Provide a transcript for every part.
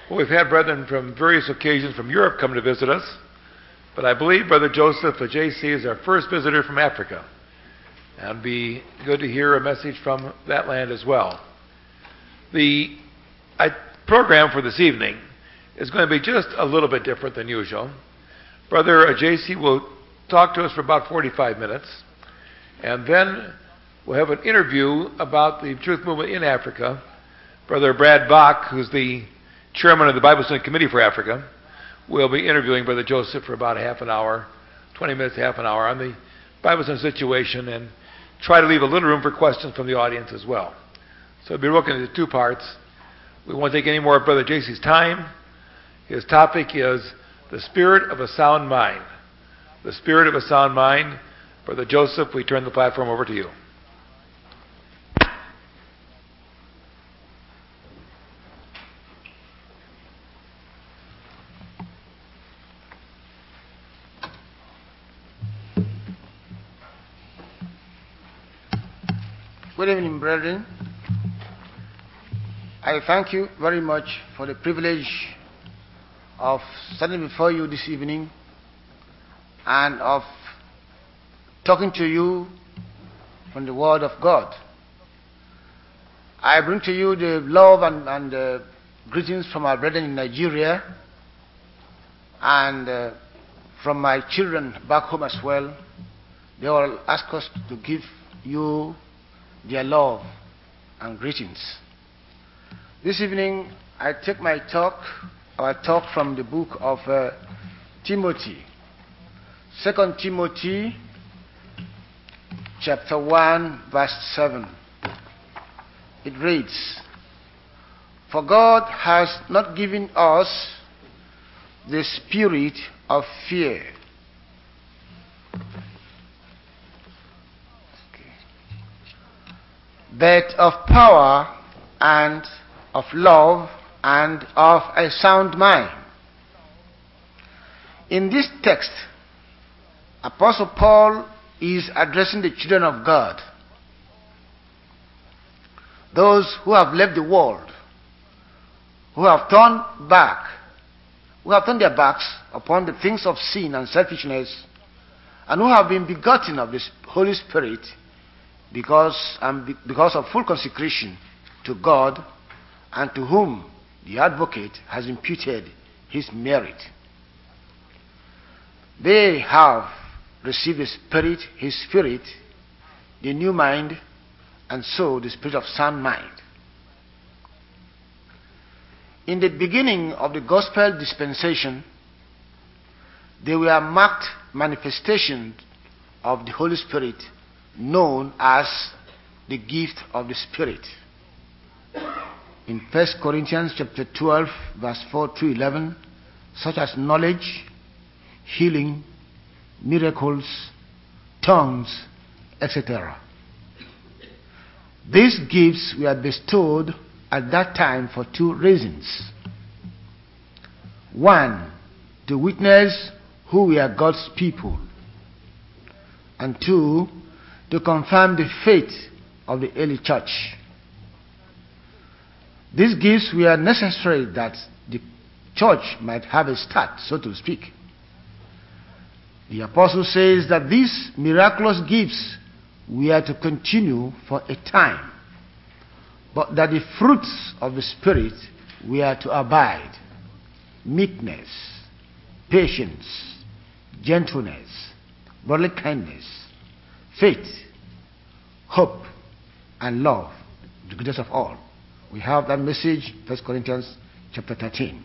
Well, we've had brethren from various occasions from Europe come to visit us, but I believe Brother Joseph JC is our first visitor from Africa. And it'd be good to hear a message from that land as well. The program for this evening is going to be just a little bit different than usual. Brother JC will talk to us for about 45 minutes, and then we'll have an interview about the Truth Movement in Africa. Brother Brad Bach, who's the chairman of the Bible Study Committee for Africa, will be interviewing Brother Joseph for about half an hour, 20 minutes, half an hour on the Bible Study situation, and try to leave a little room for questions from the audience as well. So we'll be looking at the two parts. We won't take any more of Brother JC's time. His topic is the spirit of a sound mind. The spirit of a sound mind. Brother Joseph, we turn the platform over to you. Good evening, brethren. I thank you very much for the privilege of standing before you this evening and of talking to you from the Word of God. I bring to you the love and greetings from our brethren in Nigeria and from my children back home as well. They all ask us to give you their love and greetings. This evening, I take our talk from the book of Timothy. 2 Timothy chapter 1 verse 7. It reads, "For God has not given us the spirit of fear, but of power and of love and of a sound mind." In this text, Apostle Paul is addressing the children of God, those who have left the world, who have turned their backs upon the things of sin and selfishness, and who have been begotten of the Holy Spirit because of full consecration to God, and to whom the advocate has imputed his merit. They have received his spirit, the new mind, and so the spirit of sound mind. In the beginning of the gospel dispensation, there were marked manifestations of the Holy Spirit known as the gift of the Spirit. In 1 Corinthians chapter 12 verse 4 to 11, such as knowledge, healing, miracles, tongues, etc. These gifts were bestowed at that time for two reasons. One, to witness who were God's people, and two, to confirm the faith of the early church. These gifts were necessary that the church might have a start, so to speak. The apostle says that these miraculous gifts were to continue for a time, but that the fruits of the Spirit were to abide: meekness, patience, gentleness, brotherly kindness, faith, hope, and love, the greatest of all. We have that message, 1 Corinthians chapter 13.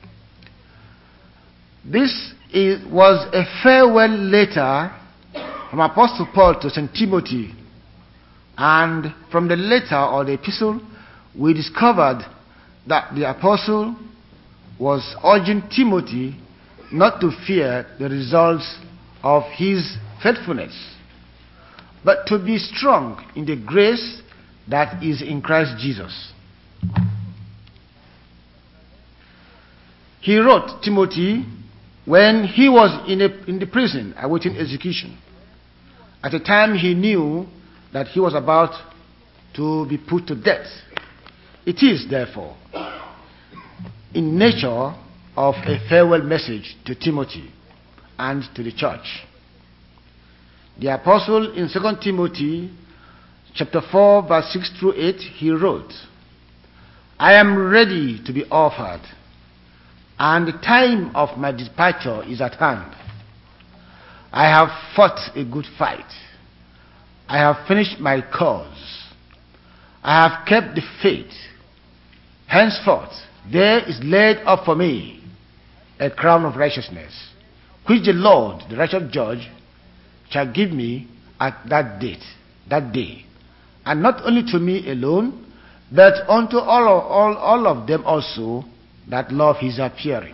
This was a farewell letter from Apostle Paul to St. Timothy. And from the letter or the epistle, we discovered that the apostle was urging Timothy not to fear the results of his faithfulness, but to be strong in the grace that is in Christ Jesus. He wrote Timothy when he was in the prison awaiting execution. At the time he knew that he was about to be put to death. It is, therefore, in nature of a farewell message to Timothy and to the church. The apostle in 2 Timothy chapter 4 verse 6 through 8, he wrote, I am ready to be offered, and the time of my departure is at hand. I have fought a good fight. I have finished my course. I have kept the faith. Henceforth, there is laid up for me a crown of righteousness, which the Lord, the righteous judge, shall give me at that day, and not only to me alone, but unto all of them also that love his appearing.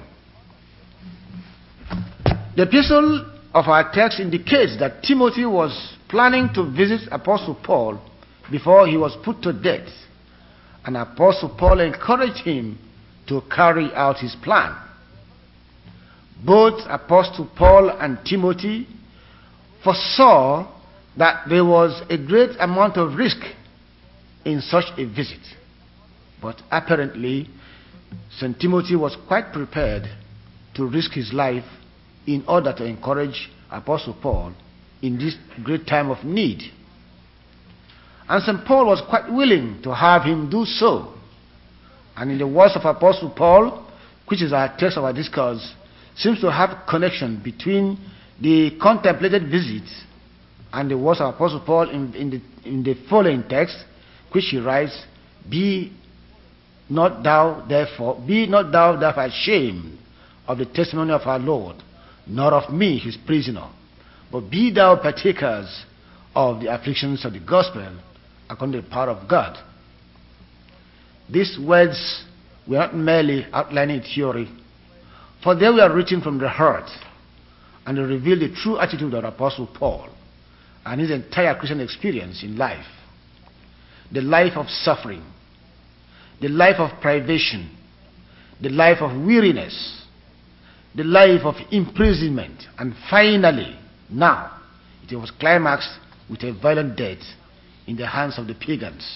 The epistle of our text indicates that Timothy was planning to visit Apostle Paul before he was put to death, and Apostle Paul encouraged him to carry out his plan. Both Apostle Paul and Timothy foresaw that there was a great amount of risk in such a visit, but apparently St. Timothy was quite prepared to risk his life in order to encourage Apostle Paul in this great time of need. And St. Paul was quite willing to have him do so. And in the words of Apostle Paul, which is our text of our discourse, seems to have connection between the contemplated visit and the words of Apostle Paul in the following text, which he writes, Be not thou therefore ashamed of the testimony of our Lord, nor of me his prisoner, but be thou partakers of the afflictions of the gospel according to the power of God. These words were not merely outlining theory, for they were written from the heart, and they reveal the true attitude of Apostle Paul and his entire Christian experience in life. The life of suffering, the life of privation, the life of weariness, the life of imprisonment, and finally, now, it was climaxed with a violent death in the hands of the pagans.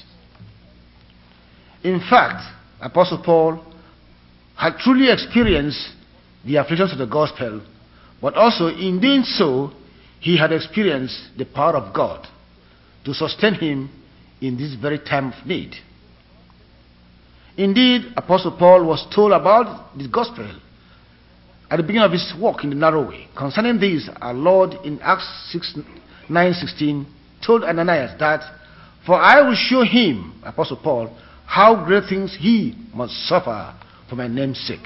In fact, Apostle Paul had truly experienced the afflictions of the gospel, but also in doing so, he had experienced the power of God to sustain him in this very time of need. Indeed, Apostle Paul was told about the gospel at the beginning of his walk in the narrow way. Concerning this, our Lord in Acts 9:16 told Ananias that, For I will show him, Apostle Paul, how great things he must suffer for my name's sake.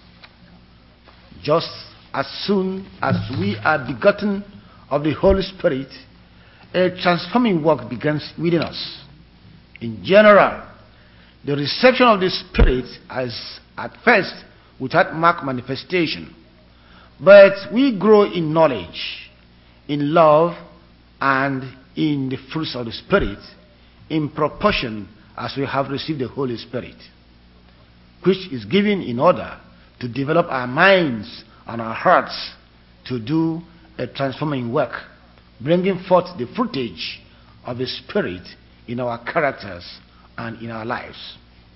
Just as soon as we are begotten of the Holy Spirit, a transforming work begins within us. In general, the reception of the Spirit is at first without marked manifestation, but we grow in knowledge, in love, and in the fruits of the Spirit in proportion as we have received the Holy Spirit, which is given in order to develop our minds and our hearts to do a transforming work, bringing forth the fruitage of the Spirit in our characters and in our lives.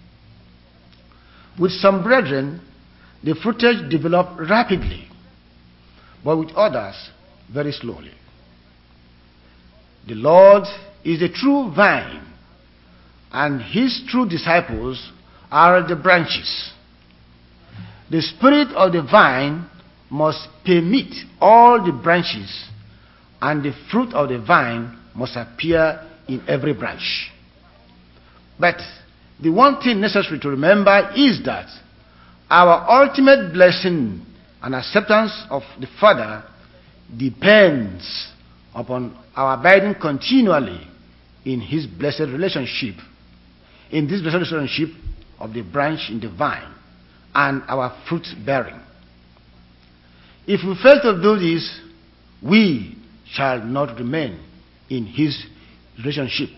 With some brethren, the fruitage developed rapidly, but with others, very slowly. The Lord is the true vine, and his true disciples are the branches. The spirit of the vine must permeate all the branches, and the fruit of the vine must appear in every branch. But the one thing necessary to remember is that our ultimate blessing and acceptance of the Father depends upon our abiding continually in his blessed relationship, in this blessed relationship of the branch in the vine, and our fruit bearing. If we fail to do this, we shall not remain in his relationship.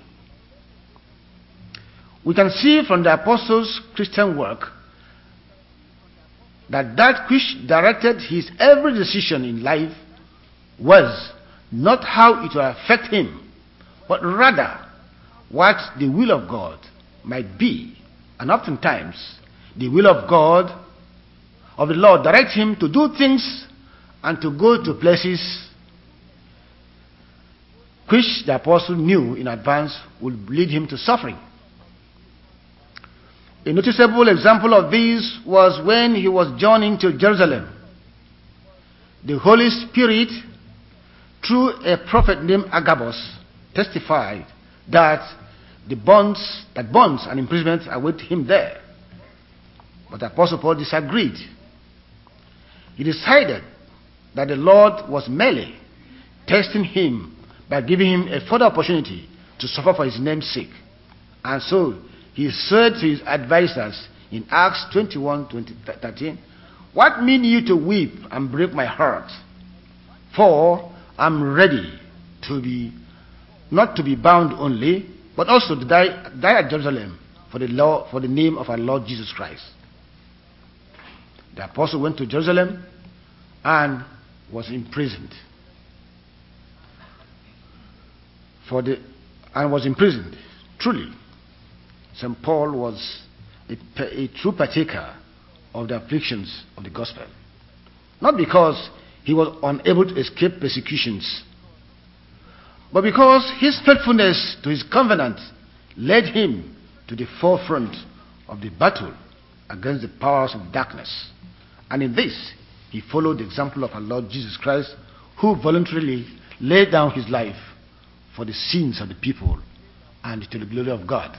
We can see from the apostles' Christian work that which directed his every decision in life was not how it will affect him, but rather what the will of God might be. And oftentimes, the will of God of the Lord direct him to do things and to go to places which the apostle knew in advance would lead him to suffering. A noticeable example of this was when he was journeying to Jerusalem. The Holy Spirit, through a prophet named Agabus, testified that bonds and imprisonment await him there. But the Apostle Paul disagreed. He decided that the Lord was merely testing him by giving him a further opportunity to suffer for his name's sake. And so he said to his advisors in Acts 21:13, "What mean you to weep and break my heart? For I'm ready to be, not to be bound only, but also to die at Jerusalem for the name of our Lord Jesus Christ." The apostle went to Jerusalem and was imprisoned. Truly, St. Paul was a true partaker of the afflictions of the gospel. Not because he was unable to escape persecutions, but because his faithfulness to his covenant led him to the forefront of the battle against the powers of darkness. And in this, he followed the example of our Lord Jesus Christ, who voluntarily laid down his life for the sins of the people and to the glory of God.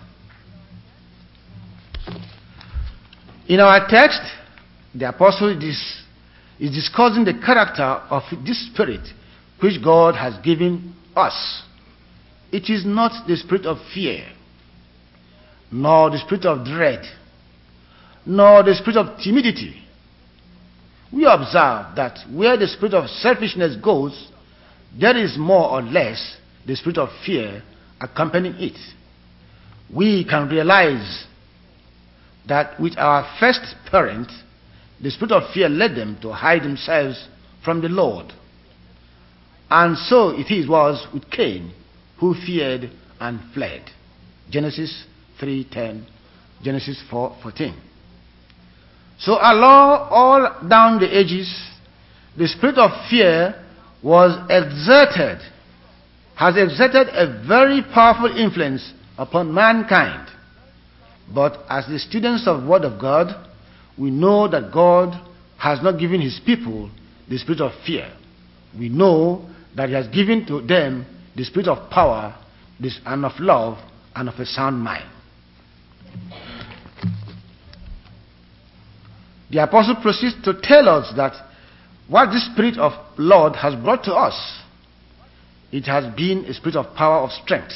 In our text, the apostle is discussing the character of this spirit which God has given us. It is not the spirit of fear, nor the spirit of dread, nor the spirit of timidity. We observe that where the spirit of selfishness goes, there is more or less the spirit of fear accompanying it. We can realize that with our first parent, the spirit of fear led them to hide themselves from the Lord. And so it was with Cain, who feared and fled. Genesis 3:10, Genesis 4:14. So along all down the ages, the spirit of fear has exerted a very powerful influence upon mankind. But as the students of the Word of God, we know that God has not given his people the spirit of fear. We know that he has given to them the spirit of power and of love and of a sound mind. The apostle proceeds to tell us that what the Spirit of Lord has brought to us, it has been a spirit of power, of strength.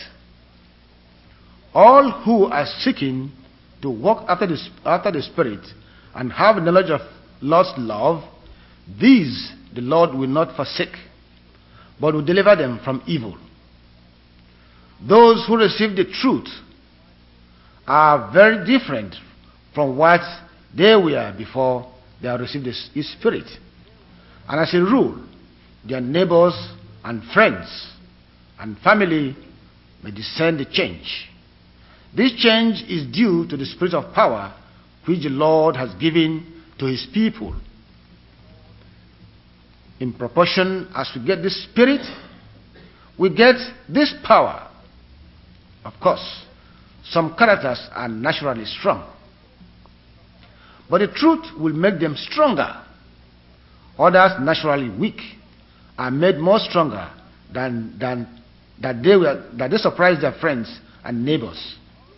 All who are seeking to walk after the Spirit and have knowledge of Lord's love, these the Lord will not forsake, but will deliver them from evil. Those who receive the truth are very different from what they were before they have received His Spirit. And as a rule, their neighbors and friends and family may discern the change. This change is due to the spirit of power which the Lord has given to his people. In proportion as we get this spirit, we get this power. Of course, some characters are naturally strong, but the truth will make them stronger. Others, naturally weak, are made more stronger than they surprise their friends and neighbors.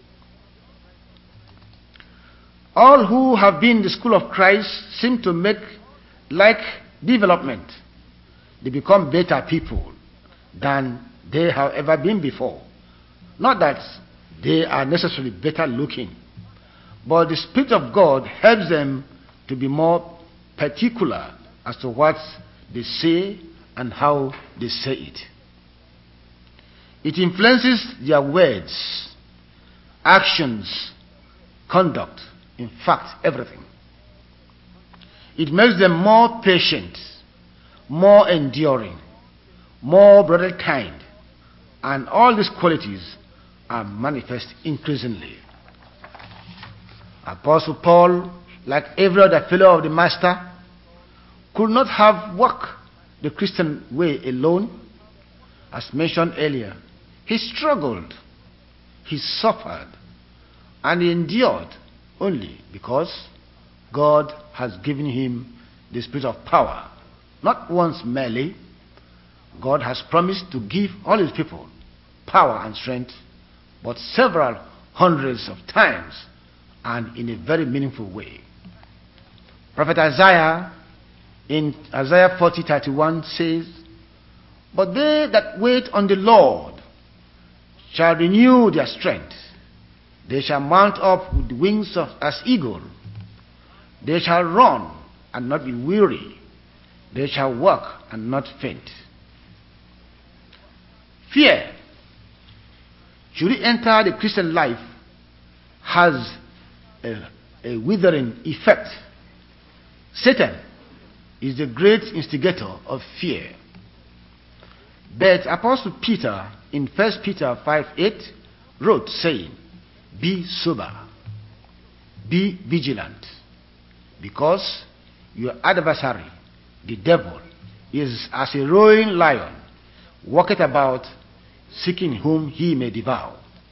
All who have been in the school of Christ seem to make like development. They become better people than they have ever been before. Not that they are necessarily better looking, but the Spirit of God helps them to be more particular as to what they say and how they say it. It influences their words, actions, conduct, in fact, everything. It makes them more patient, more enduring, more brotherly kind, and all these qualities are manifest increasingly. Apostle Paul like every other fellow of the master, could not have worked the Christian way alone. As mentioned earlier, he struggled, he suffered, and he endured only because God has given him the spirit of power. Not once merely, God has promised to give all his people power and strength, but several hundreds of times and in a very meaningful way. Prophet Isaiah in Isaiah 40:31 says, "But they that wait on the Lord shall renew their strength. They shall mount up with wings as eagle. They shall run and not be weary. They shall walk and not faint." Fear, should it enter the Christian life, has a withering effect. Satan is the great instigator of fear. But Apostle Peter in 1 Peter 5:8 wrote saying, "Be sober, be vigilant, because your adversary, the devil, is as a roaring lion, walketh about, seeking whom he may devour."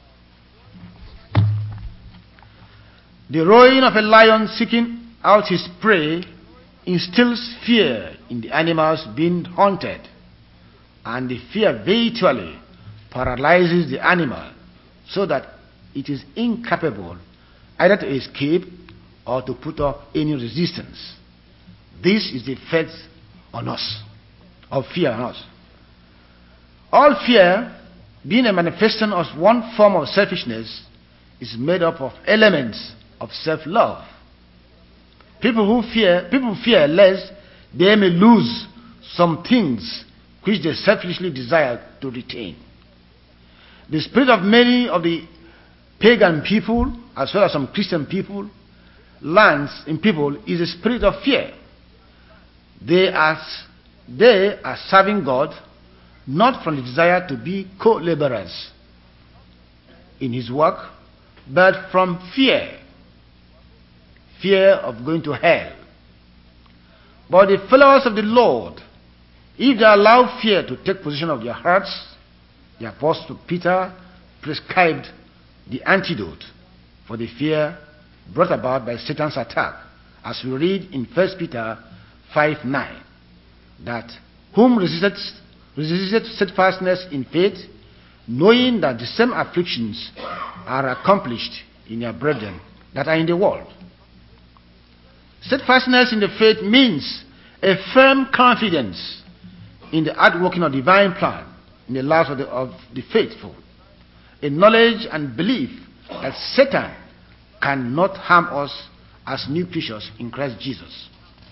The roaring of a lion seeking out his prey instills fear in the animals being hunted, and the fear virtually paralyzes the animal so that it is incapable either to escape or to put up any resistance. This is the effect on us, of fear on us. All fear, being a manifestation of one form of selfishness, is made up of elements of self-love. People fear lest they may lose some things which they selfishly desire to retain. The spirit of many of the pagan people, as well as some Christian people, lands in people, is a spirit of fear. They are serving God not from the desire to be co-laborers in his work, but from fear of going to hell. But the followers of the Lord, if they allow fear to take possession of their hearts, the Apostle Peter prescribed the antidote for the fear brought about by Satan's attack, as we read in 1 Peter 5:9, that whom resisted steadfastness in faith, knowing that the same afflictions are accomplished in your brethren that are in the world. Steadfastness in the faith means a firm confidence in the outworking of divine plan in the lives of the faithful, a knowledge and belief that Satan cannot harm us as new creatures in Christ Jesus.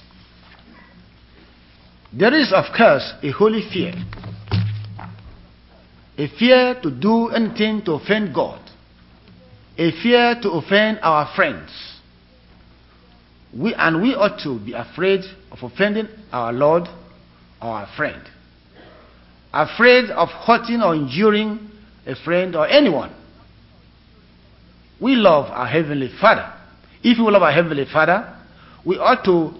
There is, of course, a holy fear, a fear to do anything to offend God, a fear to offend our friends. We ought to be afraid of offending our Lord or our friend, afraid of hurting or injuring a friend or anyone. We love our Heavenly Father. If we love our Heavenly Father, we ought to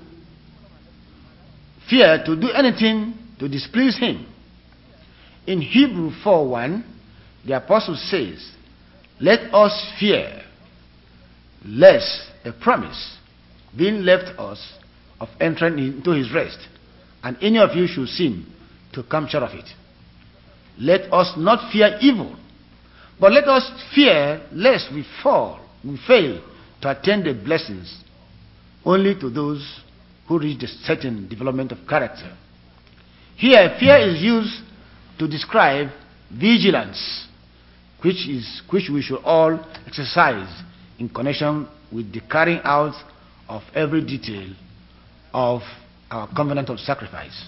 fear to do anything to displease Him. In Hebrews 4:1, the Apostle says, "Let us fear, lest a promise being left us of entering into his rest, and any of you should seem to come short of it. Let us not fear evil, but let us fear lest we fail to attain the blessings only to those who reach a certain development of character." Here, fear is used to describe vigilance, which we should all exercise in connection with the carrying out of every detail of our covenant of sacrifice.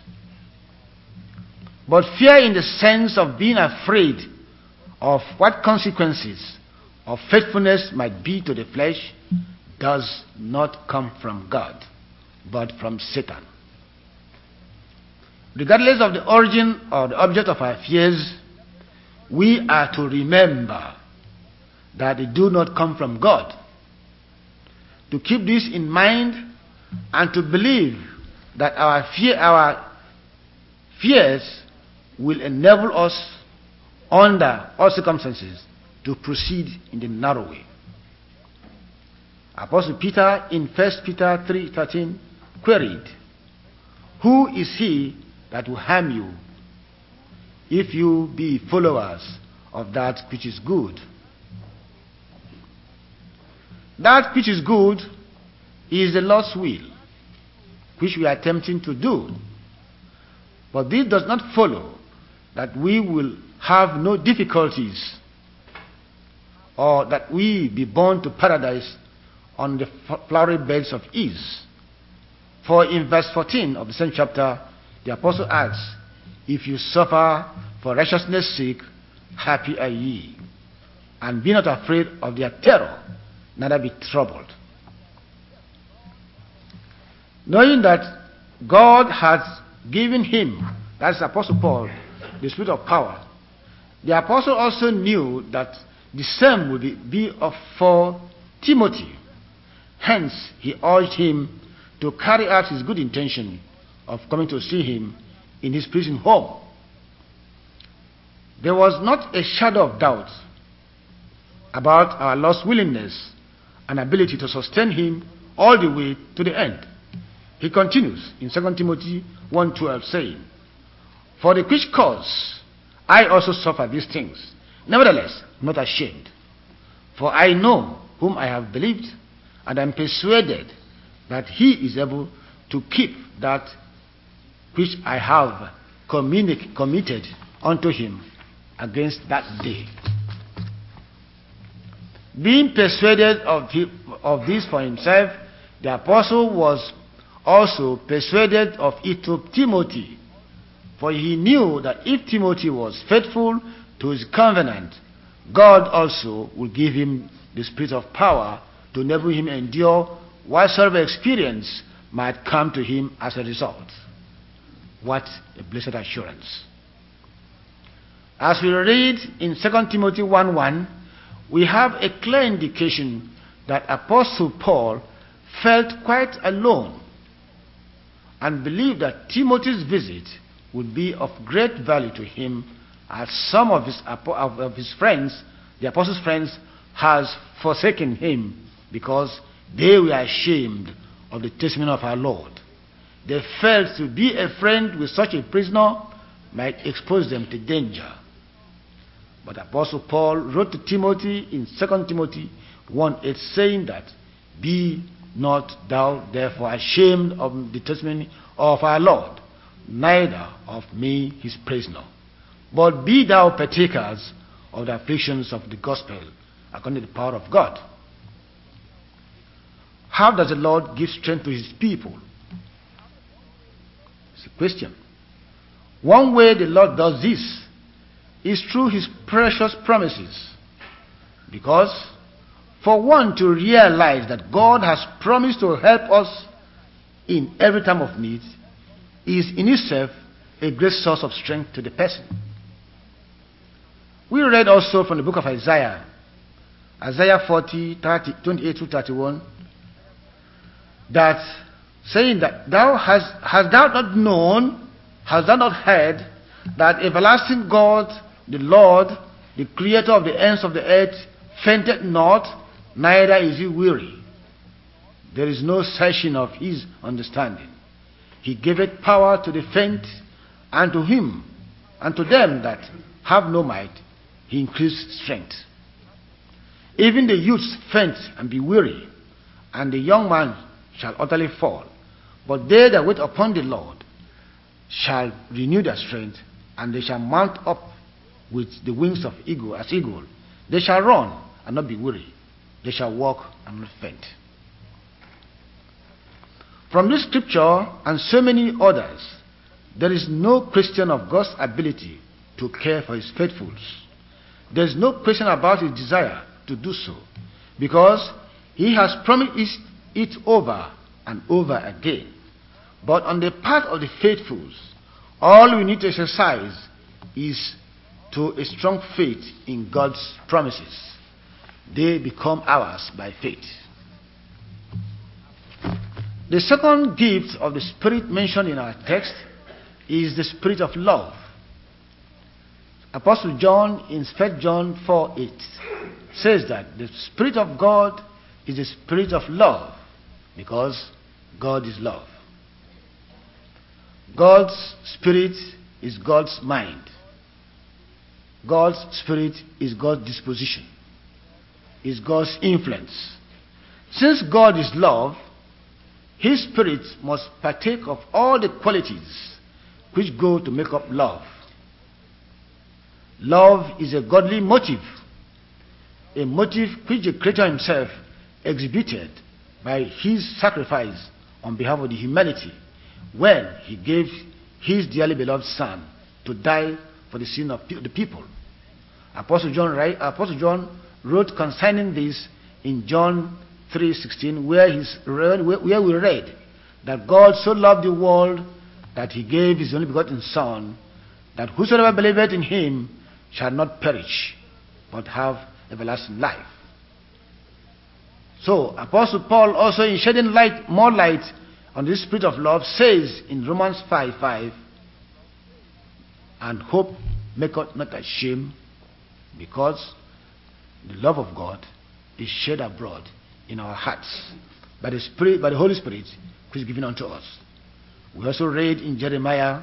But fear in the sense of being afraid of what consequences of faithfulness might be to the flesh does not come from God, but from Satan. Regardless of the origin or the object of our fears, we are to remember that they do not come from God. to keep this in mind and to believe that our fears will enable us under all circumstances to proceed in the narrow way. Apostle Peter in 1 Peter 3:13 queried, "Who is he that will harm you if you be followers of that which is good?" That which is good is the Lord's will, which we are attempting to do. But this does not follow that we will have no difficulties or that we be born to paradise on the flowery beds of ease. For in verse 14 of the same chapter, the apostle adds, "If you suffer for righteousness' sake, happy are ye. And be not afraid of their terror, neither be troubled." Knowing that God has given him, that's Apostle Paul, the spirit of power, the apostle also knew that the same would be for Timothy. Hence, he urged him to carry out his good intention of coming to see him in his prison home. There was not a shadow of doubt about our Lord's willingness and ability to sustain him all the way to the end. He continues in 2 Timothy 1:12, saying, "For the which cause I also suffer these things, nevertheless not ashamed. For I know whom I have believed, and am persuaded that he is able to keep that which I have committed unto him against that day." Being persuaded of this for himself, the apostle was also persuaded of it to Timothy. For he knew that if Timothy was faithful to his covenant, God also would give him the spirit of power to enable him endure whatsoever experience might come to him as a result. What a blessed assurance. As we read in 2 Timothy 1:1, we have a clear indication that Apostle Paul felt quite alone and believed that Timothy's visit would be of great value to him, as some of his friends, the apostle's friends, has forsaken him because they were ashamed of the testimony of our Lord. They felt to be a friend with such a prisoner might expose them to danger. But Apostle Paul wrote to Timothy in 2 Timothy 1:8, saying that, "Be not thou therefore ashamed of the testimony of our Lord, neither of me his prisoner, but be thou partakers of the afflictions of the gospel according to the power of God." How does the Lord give strength to his people? It's a question. One way the Lord does this is through his precious promises. Because for one to realize that God has promised to help us in every time of need is in itself a great source of strength to the person. We read also from the book of Isaiah 40:28-31, that saying that hast thou not known, hast thou not heard, that everlasting God, the Lord, the creator of the ends of the earth, fainted not, neither is he weary. There is no searching of his understanding. He giveth power to the faint, and to him, and to them that have no might, he increased strength. Even the youths faint and be weary, and the young man shall utterly fall. But they that wait upon the Lord shall renew their strength, and they shall mount up with the wings of eagle, as eagle. They shall run and not be weary. They shall walk and not faint. From this scripture and so many others, there is no question of God's ability to care for his faithfuls. There is no question about his desire to do so, because he has promised it over and over again. But on the part of the faithfuls, all we need to exercise is to a strong faith in God's promises. They become ours by faith. The second gift of the Spirit mentioned in our text is the spirit of love. Apostle John in 1 John 4:8 says that the Spirit of God is the spirit of love, because God is love. God's Spirit is God's mind. God's Spirit is God's disposition, is God's influence. Since God is love, His Spirit must partake of all the qualities which go to make up love. Love is a godly motive, a motive which the Creator Himself exhibited by His sacrifice on behalf of the humanity when He gave His dearly beloved Son to die for the sin of the people. Apostle John wrote concerning this in John 3:16, where we read that God so loved the world that He gave His only begotten Son, that whosoever believeth in Him shall not perish, but have everlasting life. So, Apostle Paul, also in shedding more light on this spirit of love, says in Romans 5:5, and hope maketh not ashamed, because the love of God is shed abroad in our hearts by the Holy Spirit, which is given unto us. We also read in Jeremiah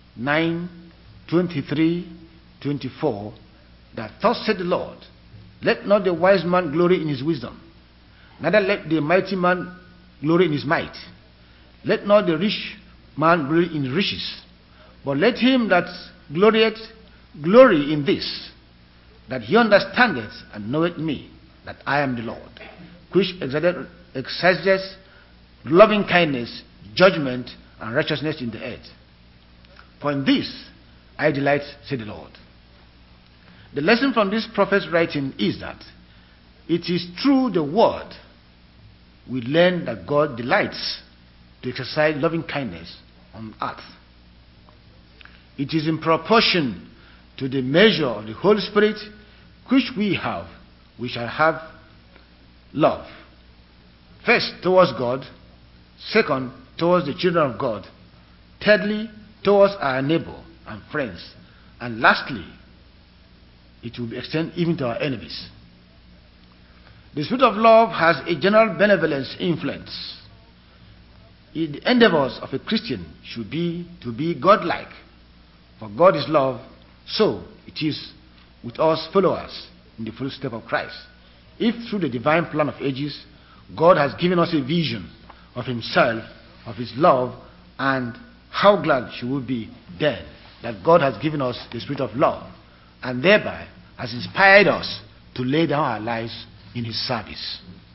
9:23-24 that thus said the Lord, let not the wise man glory in his wisdom, neither let the mighty man glory in his might. Let not the rich man glory in riches, but let him that glorieth glory in this, that he understandeth and knoweth me, that I am the Lord, which exerciseth loving kindness, judgment, and righteousness in the earth. For in this I delight, said the Lord. The lesson from this prophet's writing is that it is through the word we learn that God delights to exercise loving kindness on earth. It is in proportion to the measure of the Holy Spirit which we have, we shall have love. First, towards God. Second, towards the children of God. Thirdly, towards our neighbor and friends. And lastly, it will extend even to our enemies. The spirit of love has a general benevolence influence. The endeavors of a Christian should be to be godlike. For God is love, so it is with us followers in the footsteps of Christ. If through the divine plan of ages, God has given us a vision of Himself, of His love, and how glad should we be then that God has given us the spirit of love, and thereby has inspired us to lay down our lives in His service.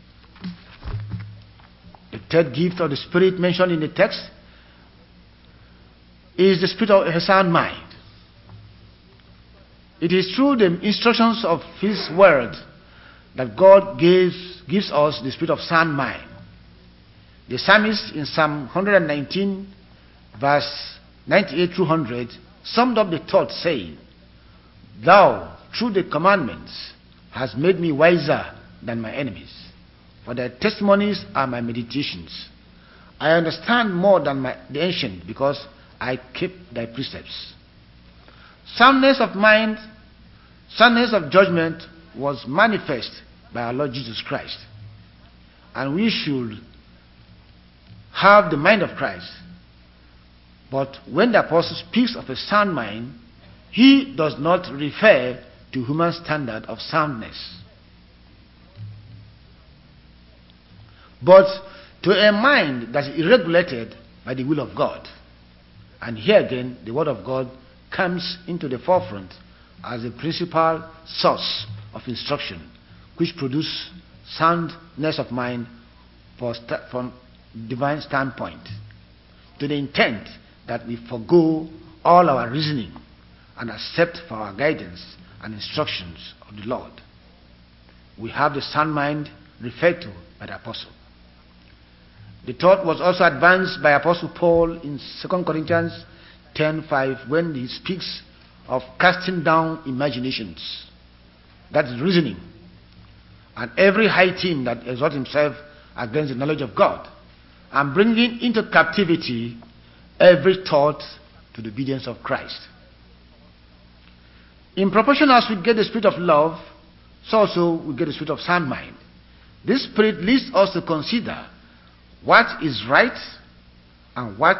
The third gift of the Spirit mentioned in the text is the spirit of a sound mind. It is through the instructions of His word that God gives us the spirit of sound mind. The psalmist in Psalm 119, verse 98-100, summed up the thought saying, Thou, through the commandments, hast made me wiser than my enemies, for thy testimonies are my meditations. I understand more than the ancient, because I keep thy precepts. Soundness of mind, soundness of judgment was manifest by our Lord Jesus Christ. And we should have the mind of Christ. But when the apostle speaks of a sound mind, he does not refer to human standard of soundness, but to a mind that is regulated by the will of God. And here again, the word of God comes into the forefront as a principal source of instruction, which produces soundness of mind from divine standpoint, to the intent that we forego all our reasoning and accept for our guidance and instructions of the Lord. We have the sound mind referred to by the apostle. The thought was also advanced by Apostle Paul in 2 Corinthians 10:5 when he speaks of casting down imaginations. That is reasoning. And every high thing that exalts himself against the knowledge of God, and bringing into captivity every thought to the obedience of Christ. In proportion as we get the spirit of love, so also we get the spirit of sound mind. This spirit leads us to consider what is right and what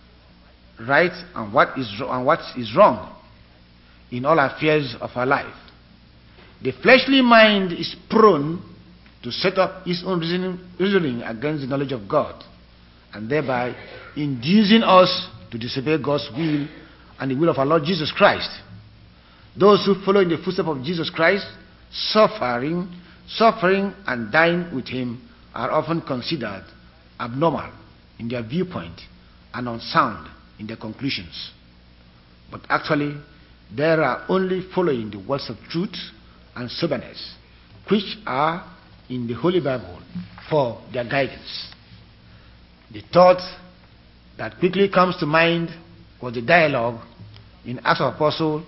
is wrong in all affairs of our life. The fleshly mind is prone to set up its own reasoning against the knowledge of God, and thereby inducing us to disobey God's will and the will of our Lord Jesus Christ. Those who follow in the footsteps of Jesus Christ, suffering and dying with him, are often considered abnormal in their viewpoint and unsound in their conclusions. But actually, they are only following the words of truth and soberness, which are in the Holy Bible for their guidance. The thought that quickly comes to mind was the dialogue in Acts of Apostles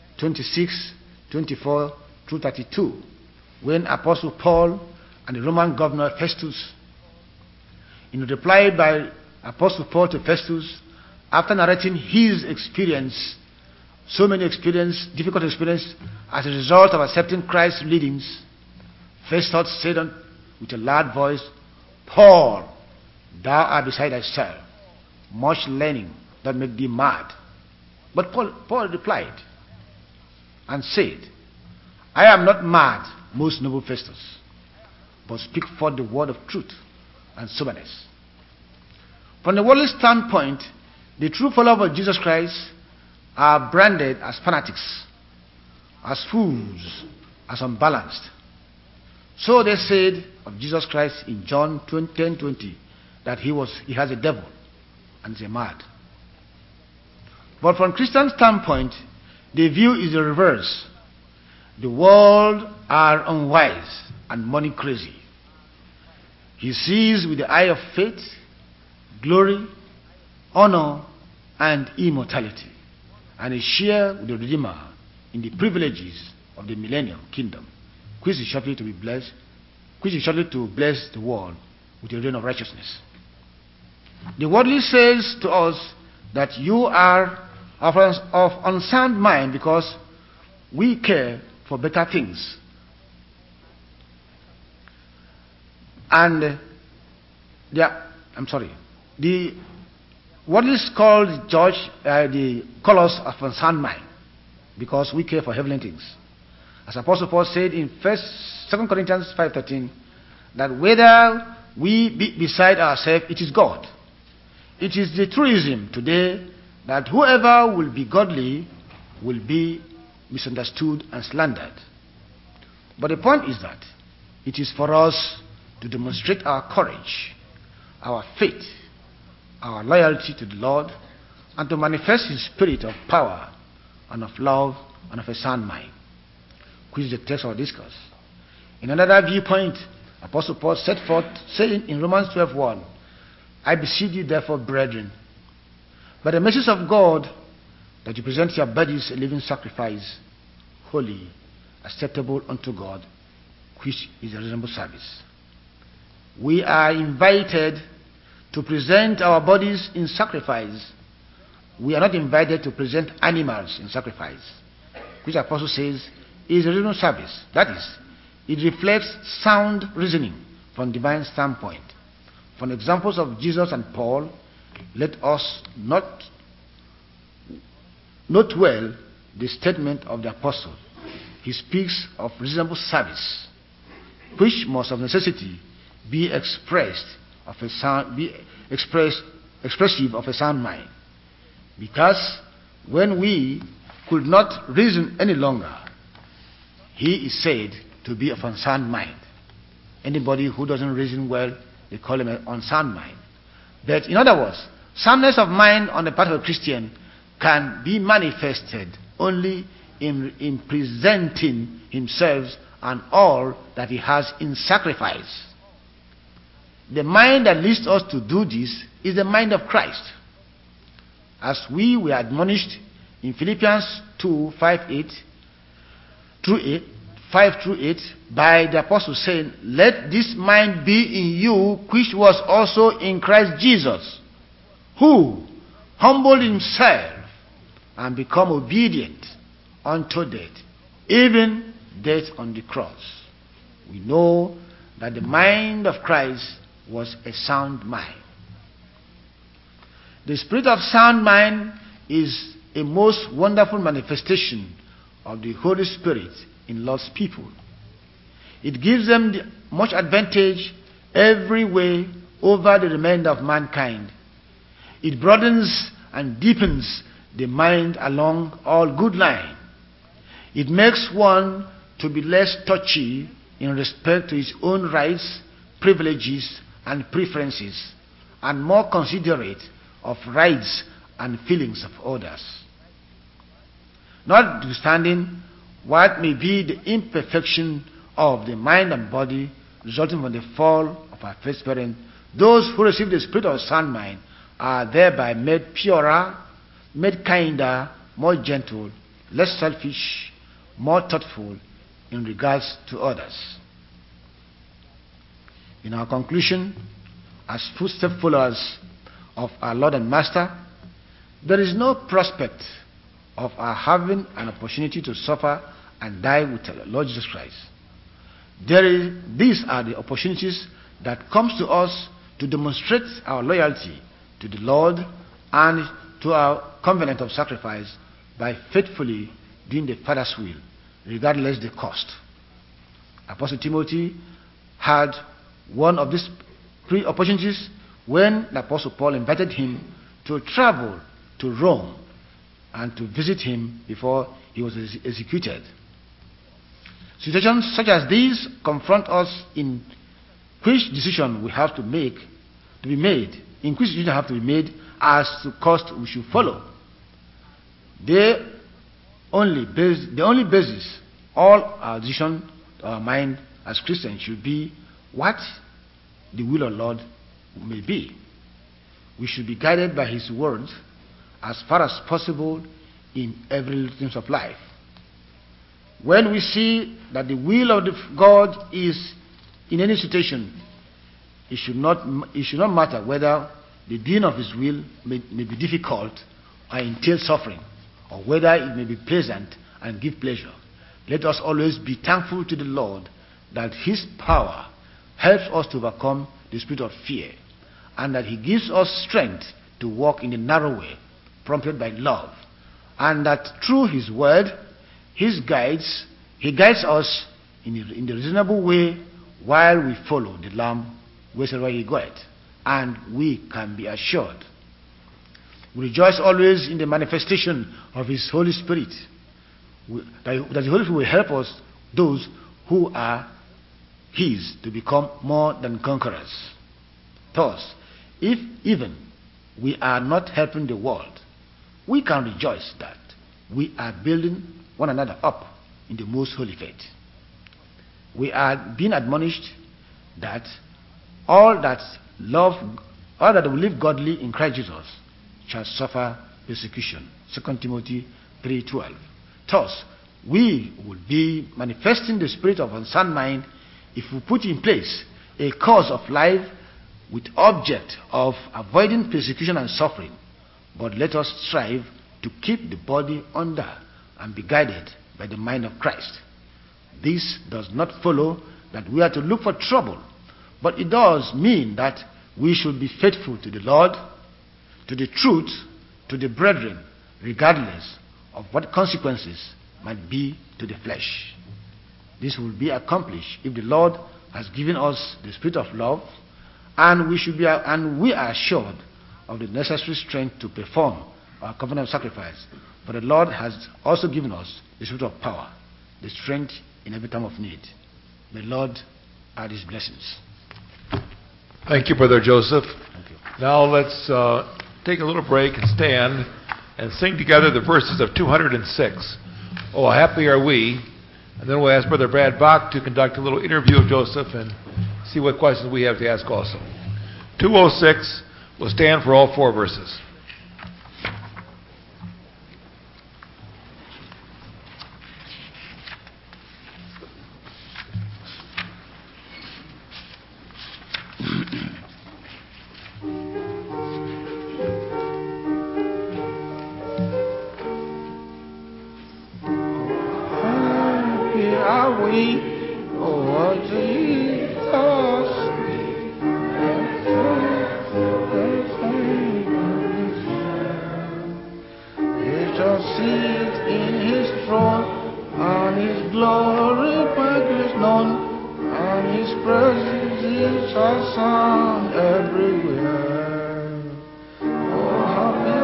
26:24 through 32, when Apostle Paul and the Roman governor Festus, in reply by Apostle Paul to Festus, after narrating his experience, difficult experience, as a result of accepting Christ's leadings, Festus said with a loud voice, "Paul, thou art beside thyself. Much learning that make thee mad." But Paul replied and said, "I am not mad, most noble Festus, but speak forth the word of truth and soberness." From the worldly standpoint, the true followers of Jesus Christ are branded as fanatics, as fools, as unbalanced. So they said of Jesus Christ in John 10:20 that he has a devil and is a mad. But from Christian standpoint, the view is the reverse. The world are unwise and money crazy. He sees with the eye of faith, glory, honor, and immortality, and is share with the Redeemer in the privileges of the millennium kingdom, which is shortly to bless the world with a reign of righteousness. The worldly says to us that you are of unsound mind because we care for better things. And the what is called the colors of unsound mind, because we care for heavenly things. As Apostle Paul said in 2 Corinthians 5:13, that whether we be beside ourselves, it is God. It is the truism today that whoever will be godly will be misunderstood and slandered. But the point is that it is for us to demonstrate our courage, our faith, our loyalty to the Lord, and to manifest his spirit of power and of love and of a sound mind, which is the text of our discourse. In another viewpoint, Apostle Paul set forth, saying in Romans 12:1, "I beseech you therefore, brethren, by the mercies of God, that you present your bodies a living sacrifice, holy, acceptable unto God, which is a reasonable service." We are invited to present our bodies in sacrifice. We are not invited to present animals in sacrifice, which the Apostle says is a reasonable service. That is, it reflects sound reasoning from divine standpoint. From examples of Jesus and Paul, let us note well the statement of the Apostle. He speaks of reasonable service, which must of necessity be expressive of a sound mind. Because when we could not reason any longer, he is said to be of unsound mind. Anybody who doesn't reason well, they call him an unsound mind. But in other words, soundness of mind on the part of a Christian can be manifested only in presenting himself and all that he has in sacrifice. The mind that leads us to do this is the mind of Christ. As we were admonished in Philippians 2:5-8 through 5 through 8 by the apostle saying, "Let this mind be in you, which was also in Christ Jesus, who humbled himself and become obedient unto death, even death on the cross." We know that the mind of Christ was a sound mind. The spirit of sound mind is a most wonderful manifestation of the Holy Spirit in Lord's people. It gives them much advantage every way over the remainder of mankind. It broadens and deepens the mind along all good lines. It makes one to be less touchy in respect to his own rights, privileges, and preferences, and more considerate of rights and feelings of others. Notwithstanding what may be the imperfection of the mind and body resulting from the fall of our first parent, those who receive the spirit of sound mind are thereby made purer, made kinder, more gentle, less selfish, more thoughtful in regards to others. In our conclusion, as footstep followers of our Lord and Master, there is no prospect of our having an opportunity to suffer and die with the Lord Jesus Christ. These are the opportunities that comes to us to demonstrate our loyalty to the Lord and to our covenant of sacrifice by faithfully doing the Father's will, regardless the cost. Apostle Timothy had one of these three opportunities when the Apostle Paul invited him to travel to Rome and to visit him before he was executed. Situations such as these confront us in which decision we have to make, to be made, in which decision have to be made as to cost we should follow. The only basis all our decision, our mind as Christians should be what the will of Lord may be. We should be guided by His words as far as possible in every little things of life. When we see that the will of God is in any situation, it should not matter whether the doing of His will may be difficult or entail suffering, or whether it may be pleasant and give pleasure. Let us always be thankful to the Lord that His power helps us to overcome the spirit of fear, and that He gives us strength to walk in the narrow way, prompted by love, and that through His word, He guides us in the reasonable way while we follow the Lamb wherever He goeth, and we can be assured. We rejoice always in the manifestation of His Holy Spirit, that the Holy Spirit will help us, those who are His, to become more than conquerors. Thus, if even we are not helping the world, we can rejoice that we are building one another up in the most holy faith. We are being admonished that all that will live godly in Christ Jesus shall suffer persecution. 2 Timothy 3:12. Thus, we will be manifesting the spirit of unsound mind if we put in place a course of life with object of avoiding persecution and suffering, but let us strive to keep the body under and be guided by the mind of Christ. This does not follow that we are to look for trouble, but it does mean that we should be faithful to the Lord, to the truth, to the brethren, regardless of what consequences might be to the flesh. This will be accomplished if the Lord has given us the spirit of love, and we are assured of the necessary strength to perform our covenant of sacrifice. For the Lord has also given us the spirit of power, the strength in every time of need. May the Lord add His blessings. Thank you, Brother Joseph. Thank you. Now let's take a little break and stand and sing together the verses of 206. Oh, how happy are we. And then we'll ask Brother Brad Bach to conduct a little interview of Joseph and see what questions we have to ask also. 206, we'll stand for all four verses. are we, oh Jesus. He shall sit in his throne, and his glory is known, and his praises shall sound everywhere. Oh, happy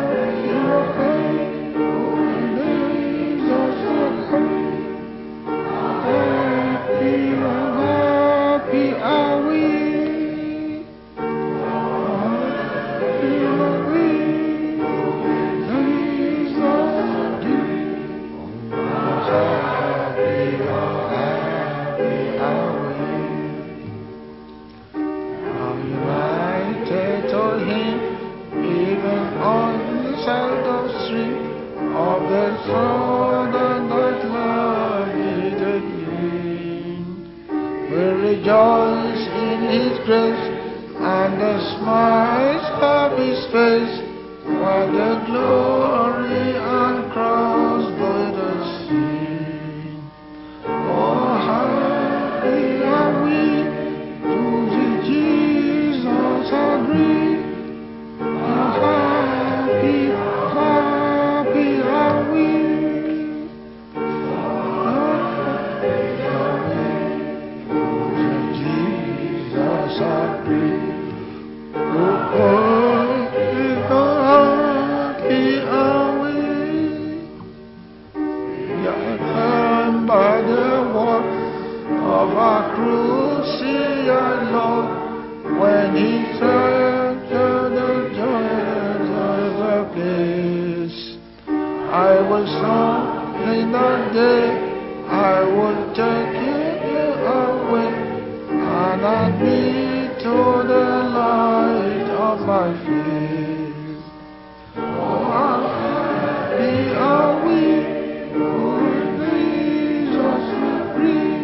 are we. Rejoice in his grace, and the smiles of his face, while the glory and cross go to sing. Oh, happy are we, to see Jesus agree. Oh, happy are we. When he turned to the joys of the place, I will song in that day, I will take you away, and I'll be to the light of my face. Oh, happy are we, who Jesus will bring.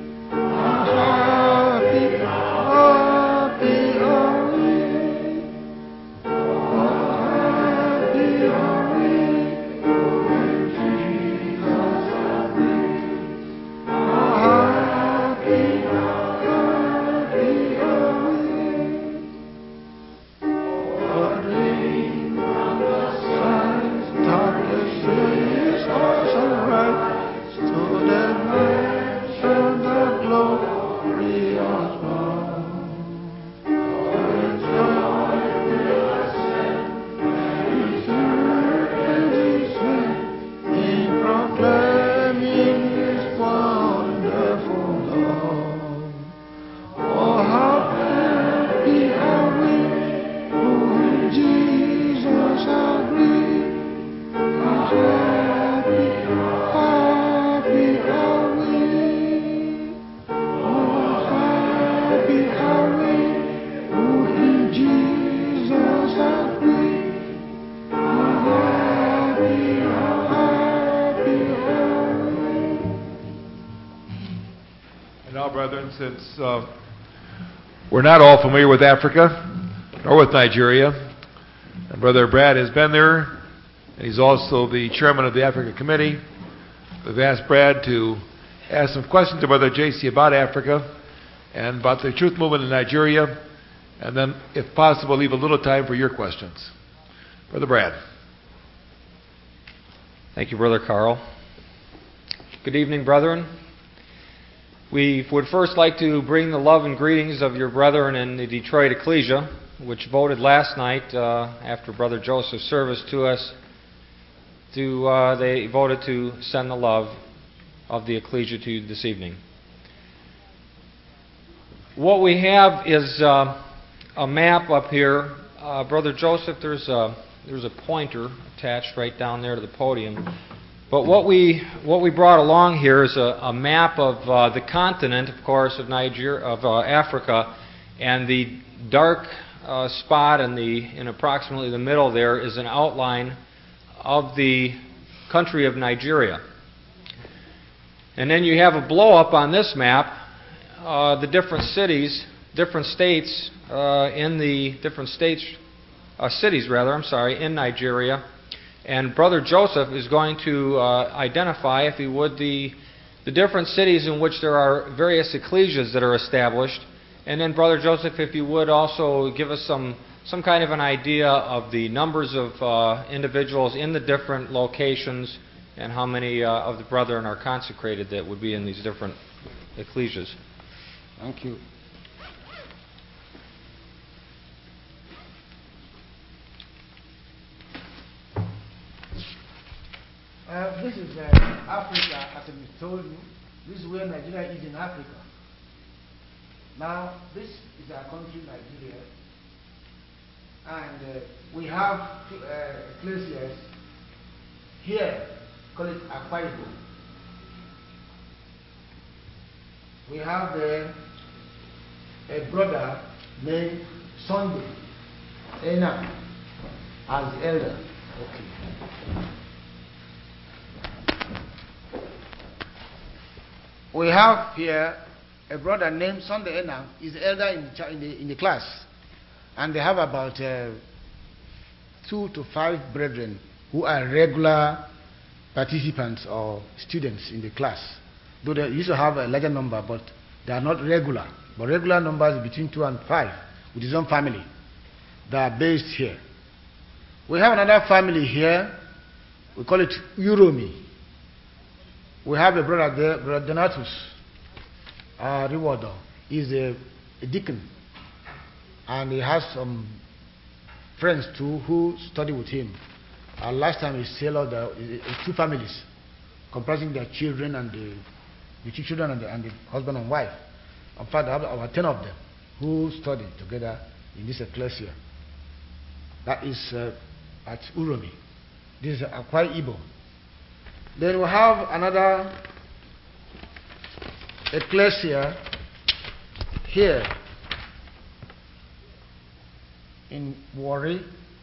Brethren, since we're not all familiar with Africa, nor with Nigeria, and Brother Brad has been there, and he's also the chairman of the Africa Committee, we've asked Brad to ask some questions to Brother JC about Africa and about the Truth Movement in Nigeria, and then, if possible, leave a little time for your questions. Brother Brad. Thank you, Brother Carl. Good evening, brethren. We would first like to bring the love and greetings of your brethren in the Detroit Ecclesia, which voted last night after Brother Joseph's service to us. They voted to send the love of the Ecclesia to you this evening. What we have is a map up here. Brother Joseph, there's a pointer attached right down there to the podium. But what we brought along here is a map of the continent, of course, of Africa, and the dark spot in approximately the middle there is an outline of the country of Nigeria. And then you have a blow up on this map, the different cities, different states in Nigeria. And Brother Joseph is going to identify, if he would, the the different cities in which there are various ecclesias that are established. And then, Brother Joseph, if you would also give us some kind of an idea of the numbers of individuals in the different locations and how many of the brethren are consecrated that would be in these different ecclesias. Thank you. This is Africa, as I told you. This is where Nigeria is in Africa. Now, this is our country, Nigeria, and we have ecclesias here, call it Akwa Ibom. We have there a brother named Sunday Ena as elder. Okay. We have here a brother named Sunday Ena, is the elder in the class, and they have about 2 to 5 brethren who are regular participants or students in the class. Though they used to have a larger number, but they are not regular. But regular numbers between 2 and 5 with his own family. They are based here. We have another family here. We call it Uromi. We have a brother there, Brother Donatus Rewarder. He's a deacon, and he has some friends too who study with him. Last time he sailed 2 families comprising their children and the children and the husband and wife. In fact, I have about 10 of them who studied together in this ecclesia. That is at Uromi. This is Akwa Ibom. Then we have another ecclesia here in Warri.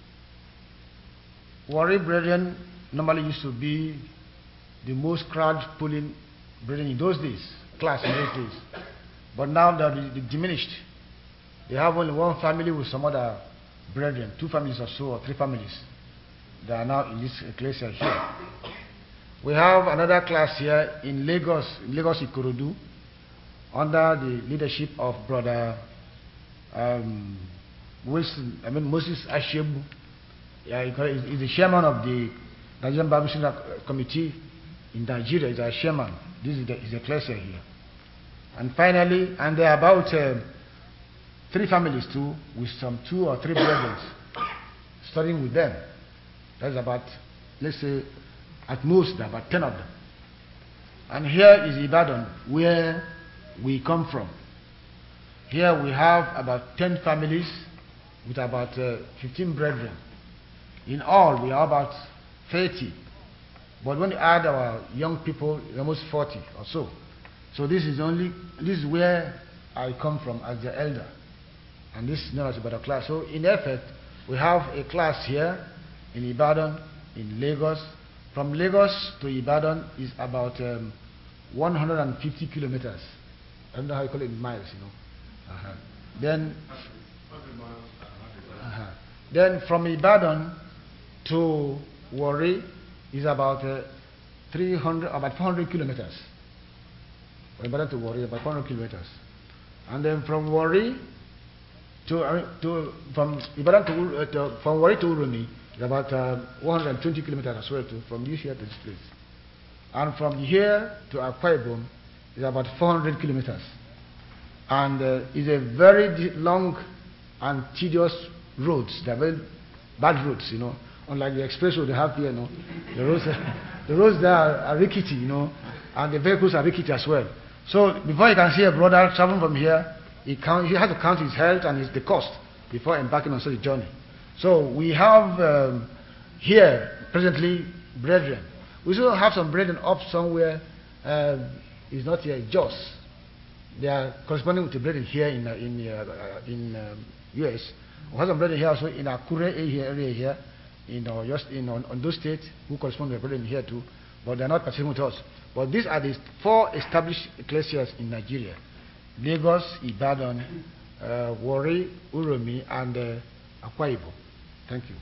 Warri brethren normally used to be the most crowd-pulling brethren in those days, class in those days. But now they're diminished. They have only one family with some other brethren, 2 families or so, or 3 families. They are now in this ecclesia here. We have another class here in Lagos Ikorodu, under the leadership of Brother Moses Ashebu. He's the chairman of the Nigerian Bible Student Committee in Nigeria. He's our chairman. This is the ecclesia here. And finally, and there are about 3 families too, with some 2 or 3 brethren studying with them. That's about, let's say, at most, there are about 10 of them. And here is Ibadan, where we come from. Here we have about 10 families with about 15 brethren. In all, we are about 30. But when you add our young people, almost 40 or so. So this is where I come from as the elder. And this is known as Ibadan class. So in effect, we have a class here in Ibadan, in Lagos. From Lagos to Ibadan is about 150 kilometers. I don't know how you call it in miles, you know. Then from Ibadan to Warri is about 400 kilometers. From Ibadan to Warri, about 400 kilometers. And then from Warri from Warri to Uromi is about 120 kilometers as well, from here to this place. And from here to Akwa Ibom is about 400 kilometers. And it's a very long and tedious roads. They're very bad roads, you know. Unlike the express road they have here, you know. The roads there are rickety, you know, and the vehicles are rickety as well. So before you can see a brother traveling from here, he has to count his health and the cost before embarking on such a journey. So we have here presently brethren. We still have some brethren up somewhere. It's not here, Jos. They are corresponding with the brethren here in US. We have some brethren here also in Akure area here, in Ondo State, who correspond to the brethren here too, but they are not participating with us. But these are the 4 established ecclesias in Nigeria: Lagos, Ibadan, Warri, Uromi, and Akwa Ibom. Thank you.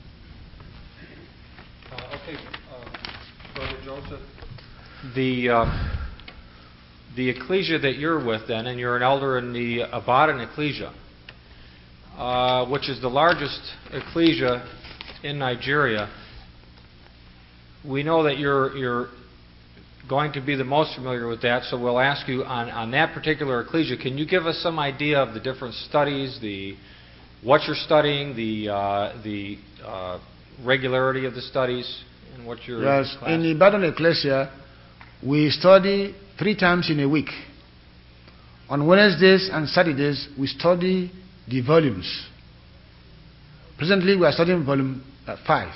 Okay, Brother Joseph. the ecclesia that you're with then, and you're an elder in the Ibadan ecclesia, which is the largest ecclesia in Nigeria. We know that you're going to be the most familiar with that, so we'll ask you on that particular ecclesia, can you give us some idea of the different studies, what you're studying, the regularity of the studies, and what your Yes, class? in Ibadan Ecclesia, we study 3 times in a week. On Wednesdays and Saturdays, we study the volumes. Presently, we are studying volume 5.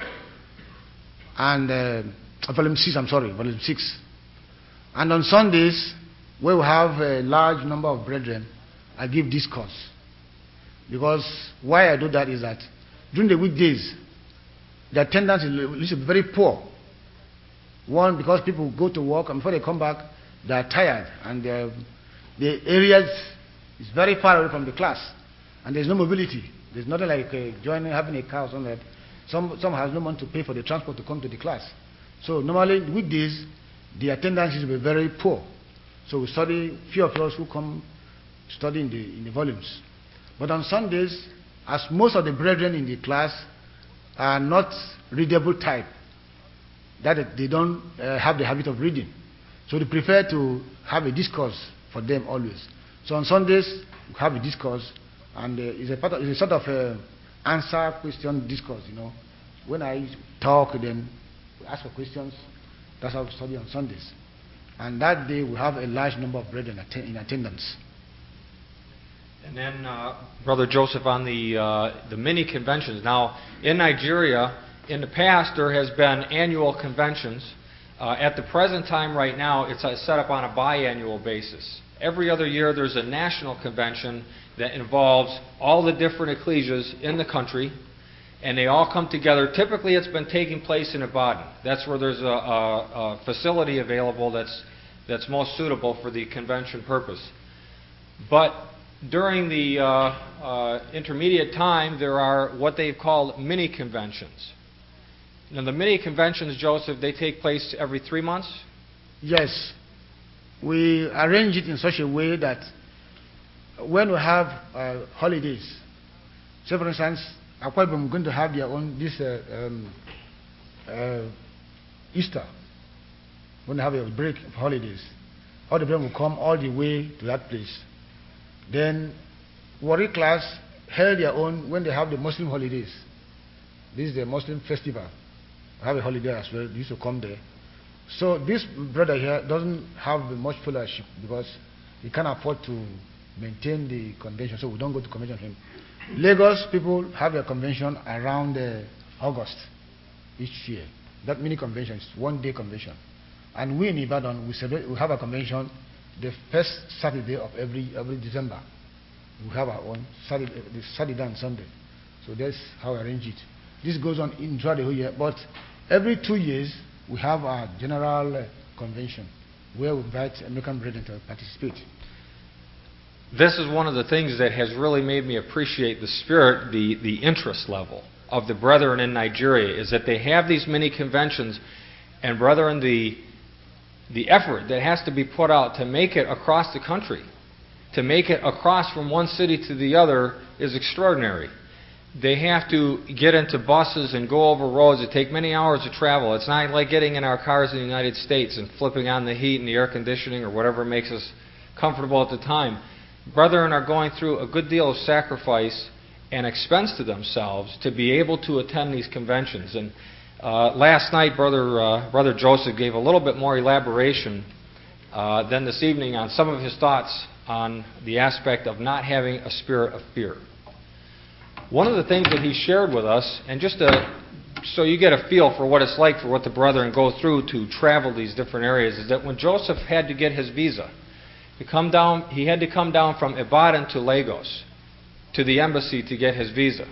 And volume 6. And on Sundays, where we have a large number of brethren, I give discourse. Because why I do that is that during the weekdays, the attendance is very poor. One, because people go to work, and before they come back, they are tired, and the areas is very far away from the class, and there's no mobility. There's nothing like having a car or something like that. Some has no money to pay for the transport to come to the class. So normally weekdays, the attendance is very poor. So we study, few of us who come study in the volumes. But on Sundays, as most of the brethren in the class are not readable type, that they don't have the habit of reading, so they prefer to have a discourse for them always. So on Sundays, we have a discourse, and it's a sort of answer question discourse. When I talk, then we ask for questions. That's how we study on Sundays. And that day we have a large number of brethren in attendance. And then, Brother Joseph, on the mini conventions. Now, in Nigeria, in the past, there has been annual conventions. At the present time, right now, it's set up on a biannual basis. Every other year, there's a national convention that involves all the different ecclesias in the country, and they all come together. Typically, it's been taking place in Ibadan. That's where there's a facility available that's most suitable for the convention purpose. But during the intermediate time, there are what they've called mini conventions. Now, the mini conventions, Joseph, they take place every 3 months? Yes. We arrange it in such a way that when we have holidays, say for instance, Akwa Ibom going to have their own Easter, when they have a break of holidays, all the brethren will come all the way to that place. Then Warri class held their own when they have the Muslim holidays. This is the Muslim festival. We have a holiday as well. They used to come there. So this brother here doesn't have much fellowship because he can't afford to maintain the convention, so we don't go to convention with him. Lagos people have their convention around August each year. That mini convention is 1-day convention. And we in Ibadan, we have a convention the first Saturday of every December. We have our own Saturday and Sunday. So that's how I arrange it. This goes on throughout the whole year, but every 2 years we have our general convention where we invite American brethren to participate. This is one of the things that has really made me appreciate the spirit, the interest level of the brethren in Nigeria, is that they have these mini conventions, and brethren, the effort that has to be put out to make it across the country, to make it across from one city to the other, is extraordinary. They have to get into buses and go over roads that take many hours of travel. It's not like getting in our cars in the United States and flipping on the heat and the air conditioning or whatever makes us comfortable at the time. Brethren are going through a good deal of sacrifice and expense to themselves to be able to attend these conventions. And last night, Brother Joseph gave a little bit more elaboration than this evening on some of his thoughts on the aspect of not having a spirit of fear. One of the things that he shared with us, and just so you get a feel for what it's like for what the brethren go through to travel these different areas, is that when Joseph had to get his visa, he had to come down from Ibadan to Lagos to the embassy to get his visa.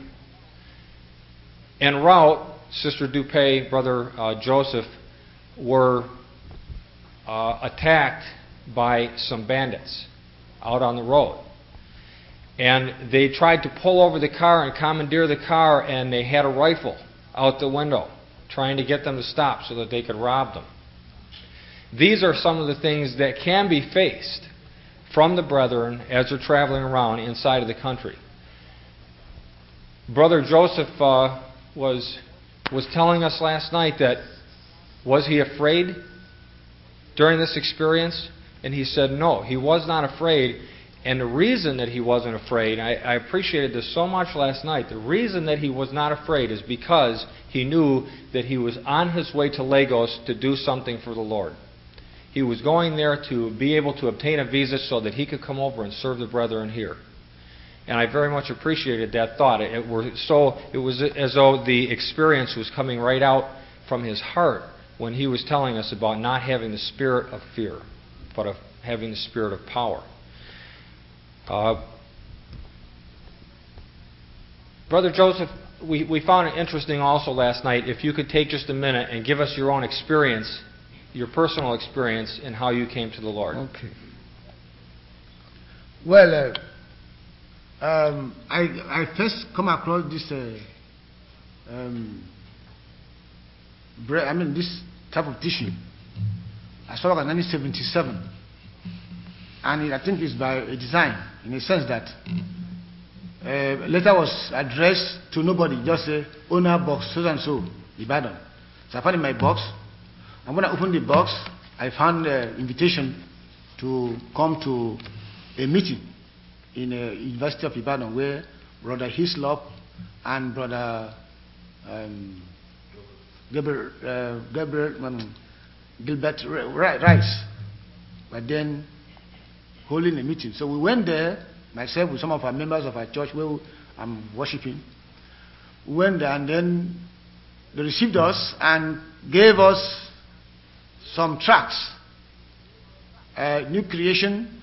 En route, Sister Dupe, Brother Joseph were attacked by some bandits out on the road. And they tried to pull over the car and commandeer the car, and they had a rifle out the window trying to get them to stop so that they could rob them. These are some of the things that can be faced from the brethren as they're traveling around inside of the country. Brother Joseph was telling us last night that, was he afraid during this experience? And he said no, he was not afraid. And the reason that he wasn't afraid, I appreciated this so much last night, the reason that he was not afraid is because he knew that he was on his way to Lagos to do something for the Lord. He was going there to be able to obtain a visa so that he could come over and serve the brethren here. And I very much appreciated that thought. It was as though the experience was coming right out from his heart when he was telling us about not having the spirit of fear, but of having the spirit of power. Brother Joseph, we found it interesting also last night, if you could take just a minute and give us your own experience, your personal experience in how you came to the Lord. Okay. Well, I first come across this this type of teaching. I saw it in 1977, and I think it's by a design, in a sense that letter was addressed to nobody, just say owner box so and so, Ibadan. So I found in my box, and when I opened the box, I found an invitation to come to a meeting in the University of Ibadan where Brother Hislop and Brother Gilbert Rice were then holding a meeting. So we went there, myself with some of our members of our church where I'm worshiping. We went there, and then they received us and gave us some tracts, new creation,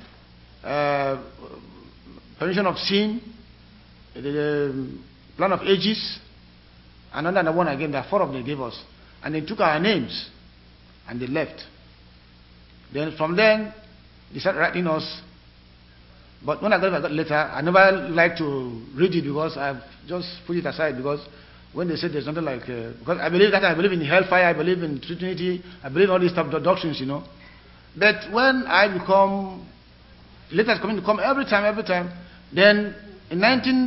permission of sin, the plan of ages, and another one again. There are 4 of them they gave us, and they took our names and they left. Then from then they started writing us. But when I got the letter, I never liked to read it because I've just put it aside, because when they said there's nothing like because I believe in hellfire, I believe in Trinity, I believe all these type of doctrines, you know. But when I become letters coming to come every time, then in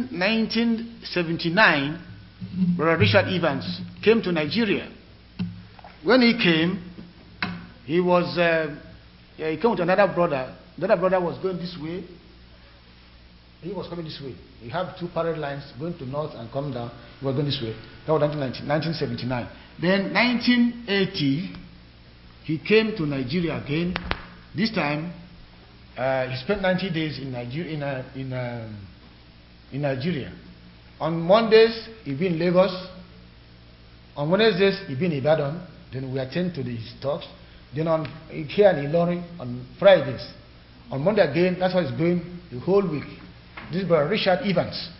1979, Brother Richard Evans came to Nigeria. When he came, he came with another brother. The other brother was going this way. He was coming this way. He had 2 parallel lines going to north and coming down. He was going this way. That was 1979. Then 1980, he came to Nigeria again. This time, he spent 90 days in Nigeria. On Mondays, he'd be in Lagos. On Wednesdays, he'd be in Ibadan. Then we attend to his talks. Then here in Ilorin on Fridays. On Monday again, that's how he's going the whole week. This is Brother Richard Evans.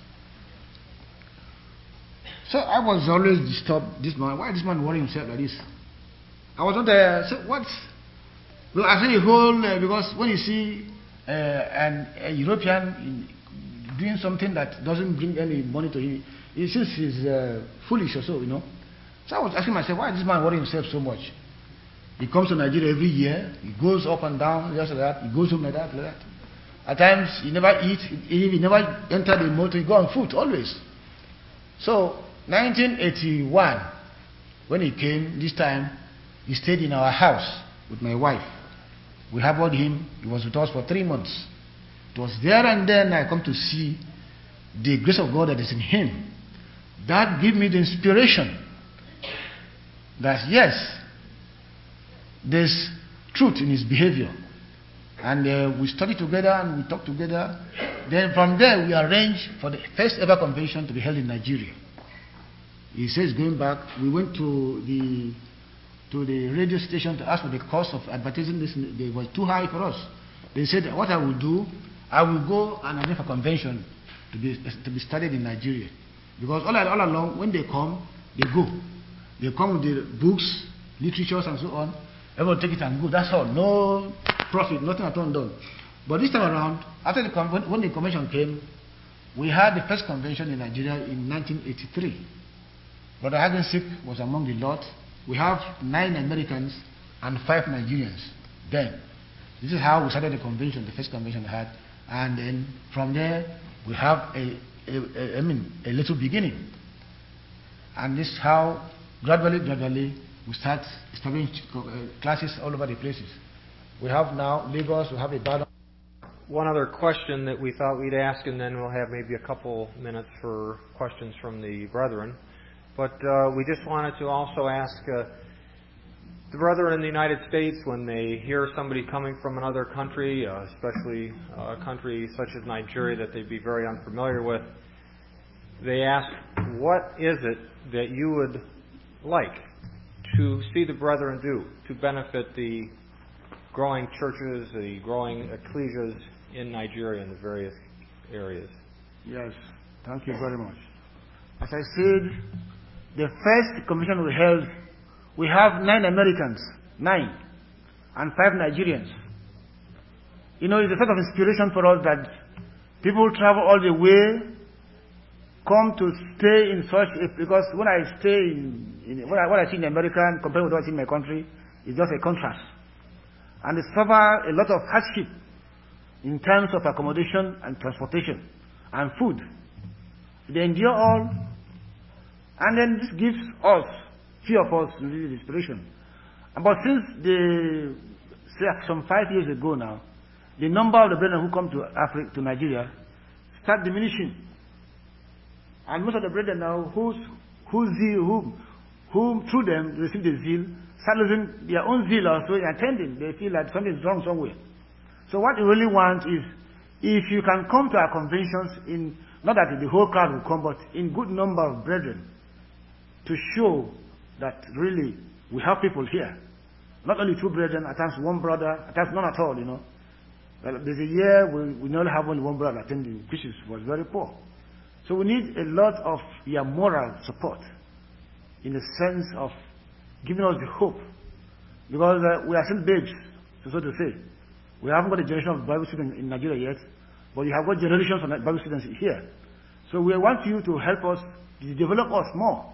So I was always disturbed, this man. Why this man worrying himself like this? I was not there. So what? Well, I say the whole, because when you see a European doing something that doesn't bring any money to him, he seems he's foolish or so, you know. So I was asking myself, why is this man worrying himself so much? He comes to Nigeria every year. He goes up and down, just like that. He goes home like that, like that. At times, he never eat. He never enter the motor. He go on foot, always. So, 1981, when he came, this time, he stayed in our house with my wife. We harbored him. He was with us for 3 months. It was there and then I come to see the grace of God that is in him. That gave me the inspiration that, yes, there's truth in his behavior. And we studied together and we talked together. Then from there we arranged for the first ever convention to be held in Nigeria. He says going back, we went to the radio station to ask for the cost of advertising this. It was too high for us. They said, what I will do, I will go and arrange for convention to be studied in Nigeria. Because all along, when they come, they go. They come with the books, literatures and so on. Everyone take it and go. That's all. No profit, nothing at all done. But this time around, after when the convention came, we had the first convention in Nigeria in 1983. Brother Hagensik was among the lot. We have 9 Americans and 5 Nigerians then. This is how we started the convention, the first convention we had. And then from there, we have a little beginning. And this is how gradually we start establishing classes all over the places. We have now Lagos, we have Ibadan. One other question that we thought we'd ask, and then we'll have maybe a couple minutes for questions from the brethren. But we just wanted to also ask the brethren in the United States, when they hear somebody coming from another country, especially a country such as Nigeria that they'd be very unfamiliar with, they ask, what is it that you would like to see the brethren do to benefit the growing churches, the growing ecclesias in Nigeria in the various areas? Yes, thank you very much. As I said, the first convention we held, we have 9 Americans, 9, and 5 Nigerians. You know, it's a sort of inspiration for us that people travel all the way, come to stay in such a, because when I stay what I see in America compared with what I see in my country, it's just a contrast. And they suffer a lot of hardship in terms of accommodation and transportation and food. They endure all, and then this gives us, few of us, really inspiration. But since some 5 years ago now, the number of the brethren who come to Africa, to Nigeria, start diminishing. And most of the brethren now, who through them receive the zeal, start losing their own zeal also in attending. They feel that something is wrong somewhere. So what we really want is, if you can come to our conventions, not that the whole crowd will come, but in good number of brethren, to show that really we have people here. Not only 2 brethren, at times 1 brother, at times none at all, you know. Well, there's a year we only have only 1 brother attending, which was very poor. So we need a lot of your moral support, in the sense of giving us the hope. Because we are still babes, so to say. We haven't got a generation of Bible students in Nigeria yet, but you have got generations of Bible students here. So we want you to help us, to develop us more.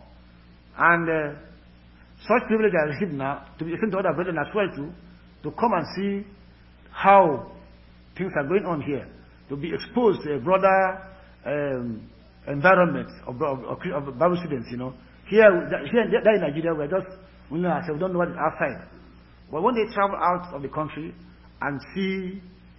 And such privilege I received now, to be extended to other brethren as well too, to come and see how things are going on here, to be exposed to a broader environment of Bible students, you know. Here in Nigeria, we're just, we know ourselves, we don't know what is outside. But when they travel out of the country and see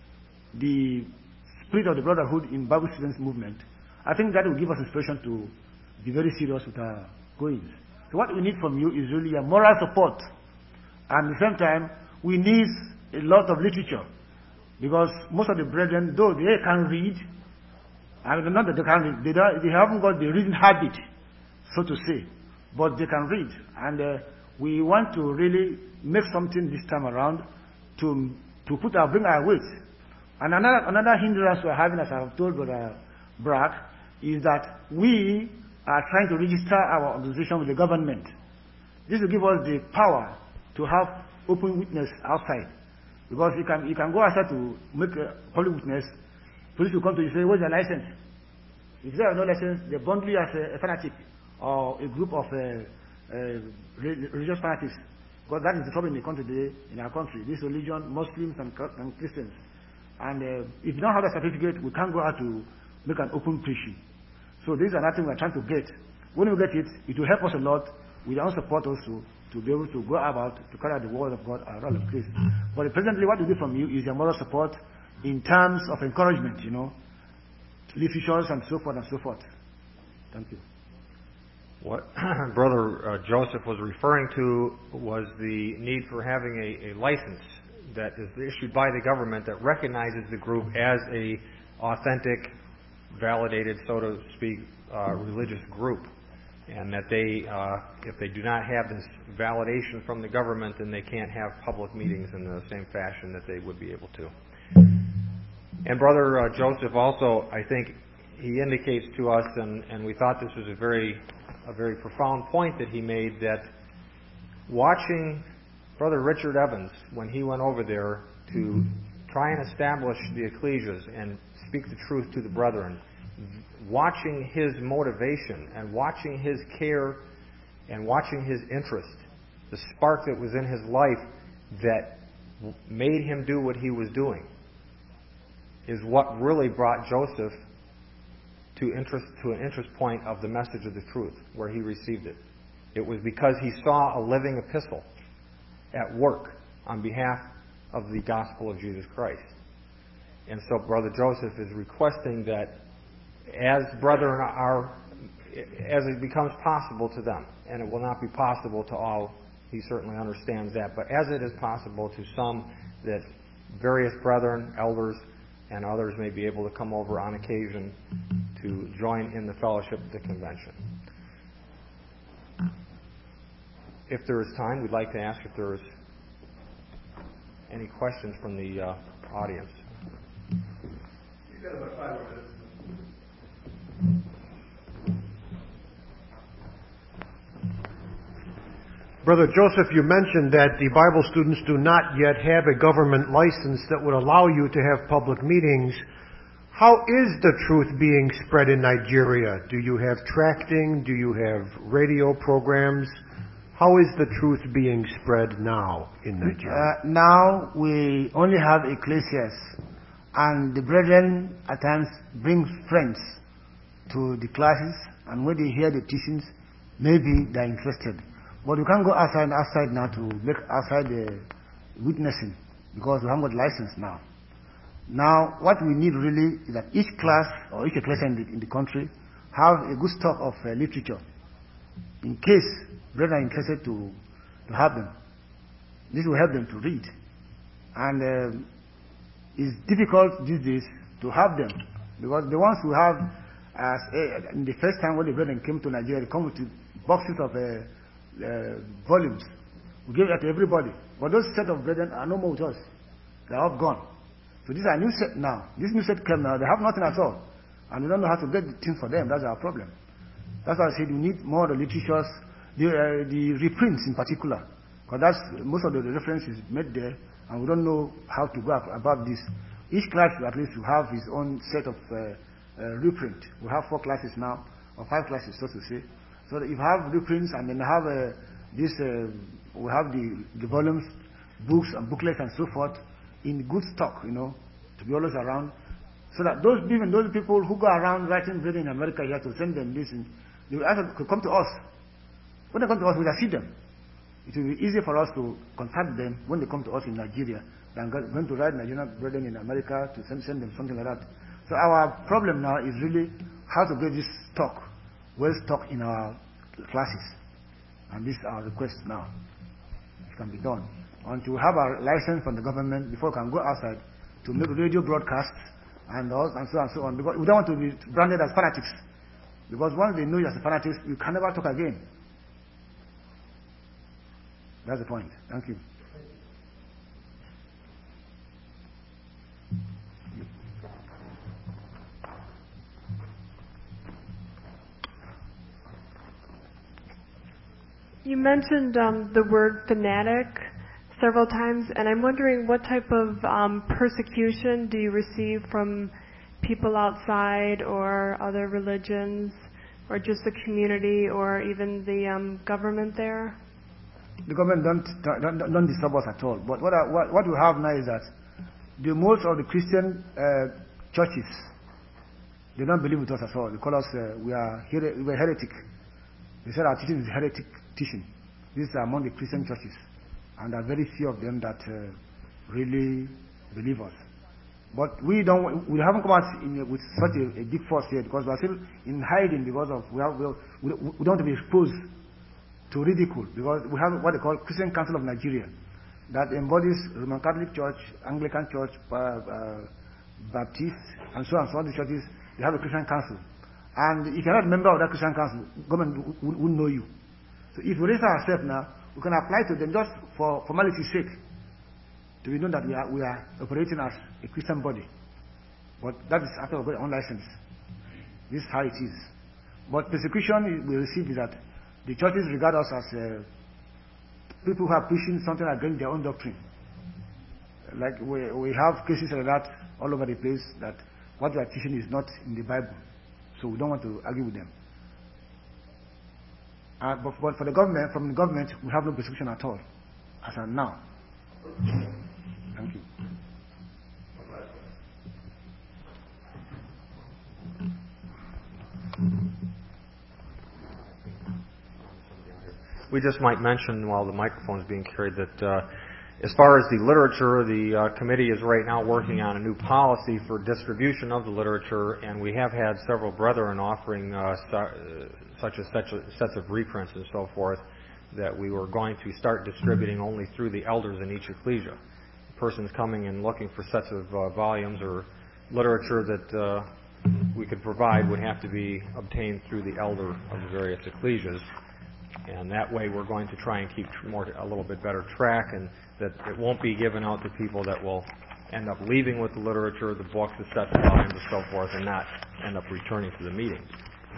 the spirit of the brotherhood in Bible students movement, I think that will give us inspiration to be very serious with our goings. So what we need from you is really a moral support. And at the same time, we need a lot of literature. Because most of the brethren, though they can read, I mean, not that they can read, they haven't got the reading habit, so to say, but they can read. And we want to really make something this time around to bring our weight. And another hindrance we're having, as I have told Brother Bragg, is that we are trying to register our organization with the government. This will give us the power to have open witness outside. Because you can go outside to make a public witness, police will come to you and say, where's your license? If you have no license, they bundle you as a fanatic or a group of religious fanatics. Because that is the trouble in the country today, in our country. This religion, Muslims and Christians. And if you don't have a certificate, we can't go out to make an open preaching. So this is another thing we're trying to get. When we get it, it will help us a lot with our own support also, to be able to go about to carry out the word of God around the place. But presently, what we need from you is your moral support in terms of encouragement, you know, literatures and so forth and so forth. Thank you. What Brother Joseph was referring to was the need for having a license that is issued by the government that recognizes the group as a authentic, validated, so to speak, religious group. And that they, if they do not have this validation from the government, then they can't have public meetings in the same fashion that they would be able to. And Brother Joseph also, I think, he indicates to us, and we thought this was a very profound point that he made, that watching Brother Richard Evans, when he went over there to try and establish the ecclesias and speak the truth to the brethren, watching his motivation and watching his care and watching his interest, the spark that was in his life that made him do what he was doing is what really brought Joseph to an interest point of the message of the truth, where he received it. It was because he saw a living epistle at work on behalf of the gospel of Jesus Christ. And so Brother Joseph is requesting that as brethren as it becomes possible to them, and it will not be possible to all, he certainly understands that, but as it is possible to some, that various brethren, elders, and others may be able to come over on occasion to join in the fellowship of the convention. If there is time, we'd like to ask if there is any questions from the audience. You've got about 5 minutes. Brother Joseph, you mentioned that the Bible students do not yet have a government license that would allow you to have public meetings. How is the truth being spread in Nigeria? Do you have tracting? Do you have radio programs? How is the truth being spread now in Nigeria? Now we only have ecclesias, and the brethren at times bring friends to the classes, and when they hear the teachings, maybe they're interested. But we can't go outside now to make outside the witnessing, because we haven't got license now. Now, what we need really is that each class or each ecclesia in the country have a good stock of literature, in case brethren are interested to have them. This will help them to read. And it's difficult these days to have them, because the ones who have, in the first time when the brethren came to Nigeria, they come with boxes of volumes. We give that to everybody. But those set of brethren are no more with us. They are all gone. So these are new set now. This new set came now. They have nothing at all. And we don't know how to get the things for them. That's our problem. That's why I said we need more of the literatures, the reprints in particular. Because that's most of the references made there, and we don't know how to go about this. Each class at least will have his own set of reprint. We have 4 classes now, or 5 classes, so to say. So that if you have reprints, and then have we have the volumes, books and booklets and so forth in good stock, to be always around, so that even those people who go around writing in America here to send them this, they will either come to us. When they come to us, we will see them. It will be easier for us to contact them when they come to us in Nigeria than going to write Nigerian brethren in America to send them something like that. So our problem now is really how to get this stock well stocked in our classes. And this is our request now. It can be done. Until we have our license from the government before we can go outside to make radio broadcasts and so on. Because we don't want to be branded as fanatics. Because once they know you as a fanatic, you can never talk again. That's the point. Thank you. You mentioned the word fanatic several times, and I'm wondering what type of persecution do you receive from people outside or other religions, or just the community, or even the government there? The government don't disturb us at all. But what we have now is that most of the Christian churches, they don't believe with us at all. They call us we're heretic. They said our teaching is heretic teaching. These are among the Christian churches, and there are very few of them that really believe us. But we haven't come out with such a big force here, because we are still in hiding, because of we don't want to be exposed to ridicule, because we have what they call Christian Council of Nigeria, that embodies Roman Catholic Church, Anglican Church, Baptist, and so on. So all the churches, they have a Christian Council. And if you're not a member of that Christian Council, government wouldn't know you. So if we raise ourselves now, we can apply to them just for formality's sake, to be known that we are operating as a Christian body. But that is after we get on license. This is how it is. But persecution we receive is that the churches regard us as people who are pushing something against their own doctrine. Like we have cases like that all over the place, that what we are teaching is not in the Bible. So we don't want to argue with them. But for the government, from the government, we have no persecution at all, as of now. Thank you. We just might mention while the microphone is being carried that as far as the literature, the committee is right now working on a new policy for distribution of the literature, and we have had several brethren offering such sets of reprints and so forth that we were going to start distributing only through the elders in each ecclesia. Persons coming and looking for sets of volumes or literature that we could provide would have to be obtained through the elder of the various ecclesias. And that way we're going to try and keep a little bit better track, and that it won't be given out to people that will end up leaving with the literature, the books, the sets of volumes, and so forth, and not end up returning to the meetings.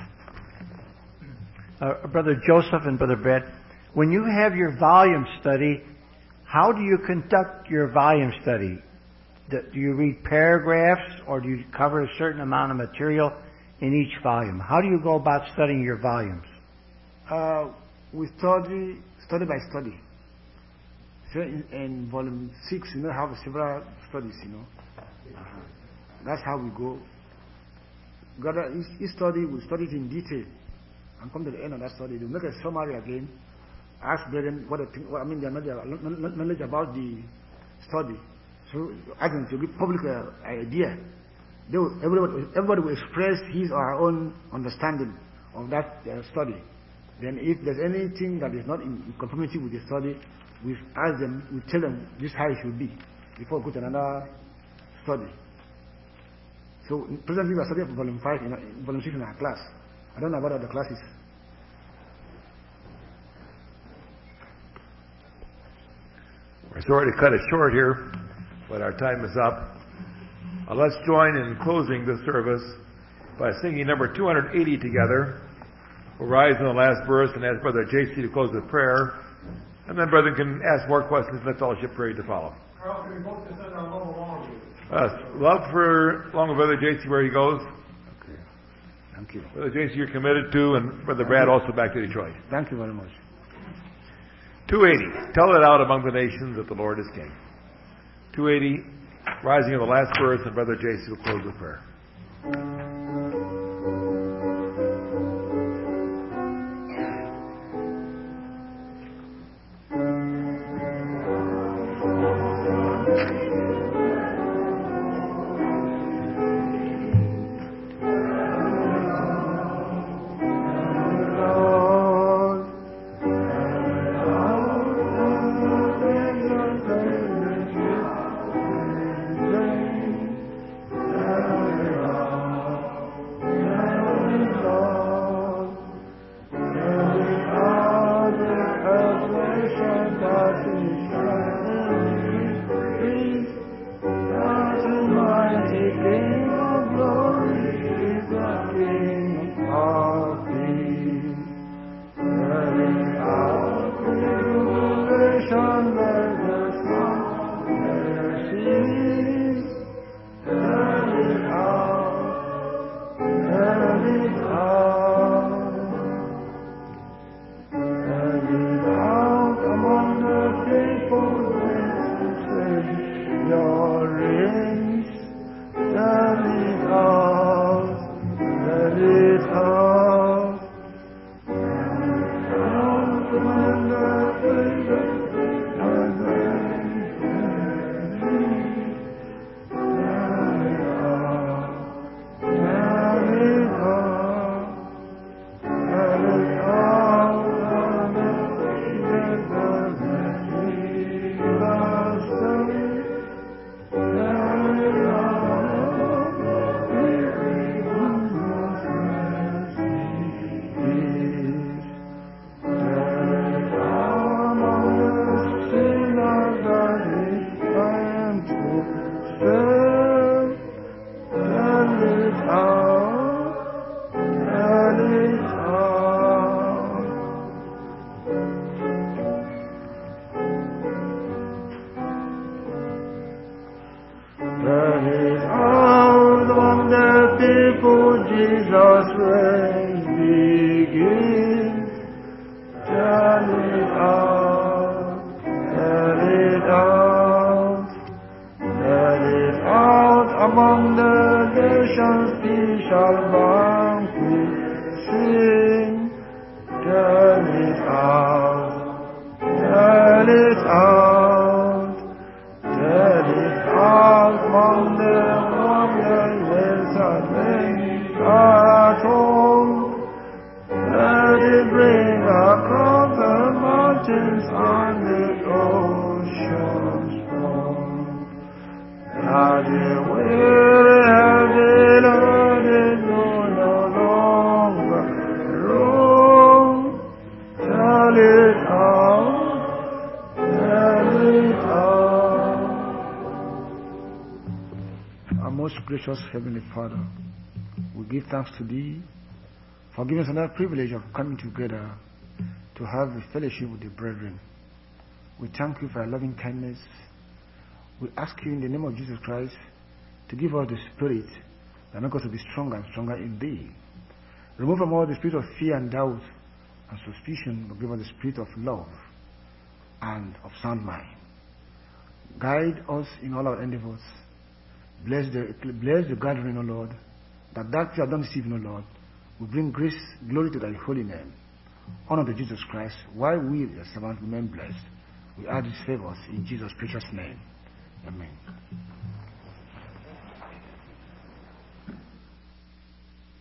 Brother Joseph and Brother Brad, when you have your volume study, how do you conduct your volume study? Do you read paragraphs, or do you cover a certain amount of material in each volume? How do you go about studying your volumes? We study by study. So in volume 6, have several studies, That's how we go. Each study, we study it in detail. And come to the end of that study, we make a summary again. Ask them what they think, their knowledge about the study. So ask them to give public idea. Everybody will express his or her own understanding of that study. Then if there's anything that is not in conformity with the study, we ask them, we tell them this is how it should be before we go to another study. So presently we are studying volume 5, volume 6 in our class. I don't know about other classes. We're sorry to cut it short here, but our time is up. Let's join in closing the service by singing number 280 together. We'll rise in the last verse and ask Brother J.C. to close with prayer. And then Brother can ask more questions in the fellowship period to follow. Carl, can we both send our love along with you? Love for along with Brother J.C. where he goes. Okay. Thank you. Brother J.C. you're committed to, and Brother Brad also back to Detroit. Thank you very much. 280. Tell it out among the nations that the Lord is King. 280. Rising in the last verse, and Brother J.C. will close with prayer. mountains and the oceans roar. That the will of the Lord is no longer room. Tell it all, tell it all. Our most gracious Heavenly Father, we give thanks to Thee for giving us another privilege of coming together to have a fellowship with the brethren. We thank You for Your loving kindness. We ask You in the name of Jesus Christ to give us the Spirit that makes us to be stronger and stronger in Thee. Remove from us the spirit of fear and doubt and suspicion, but give us the spirit of love and of sound mind. Guide us in all our endeavors. Bless the gathering, O Lord, that which You have done this evening, O Lord, will bring grace, glory to Thy holy name. Honor to Jesus Christ, while we, Your servants, remain blessed. We ask these favors in Jesus' precious name. Amen.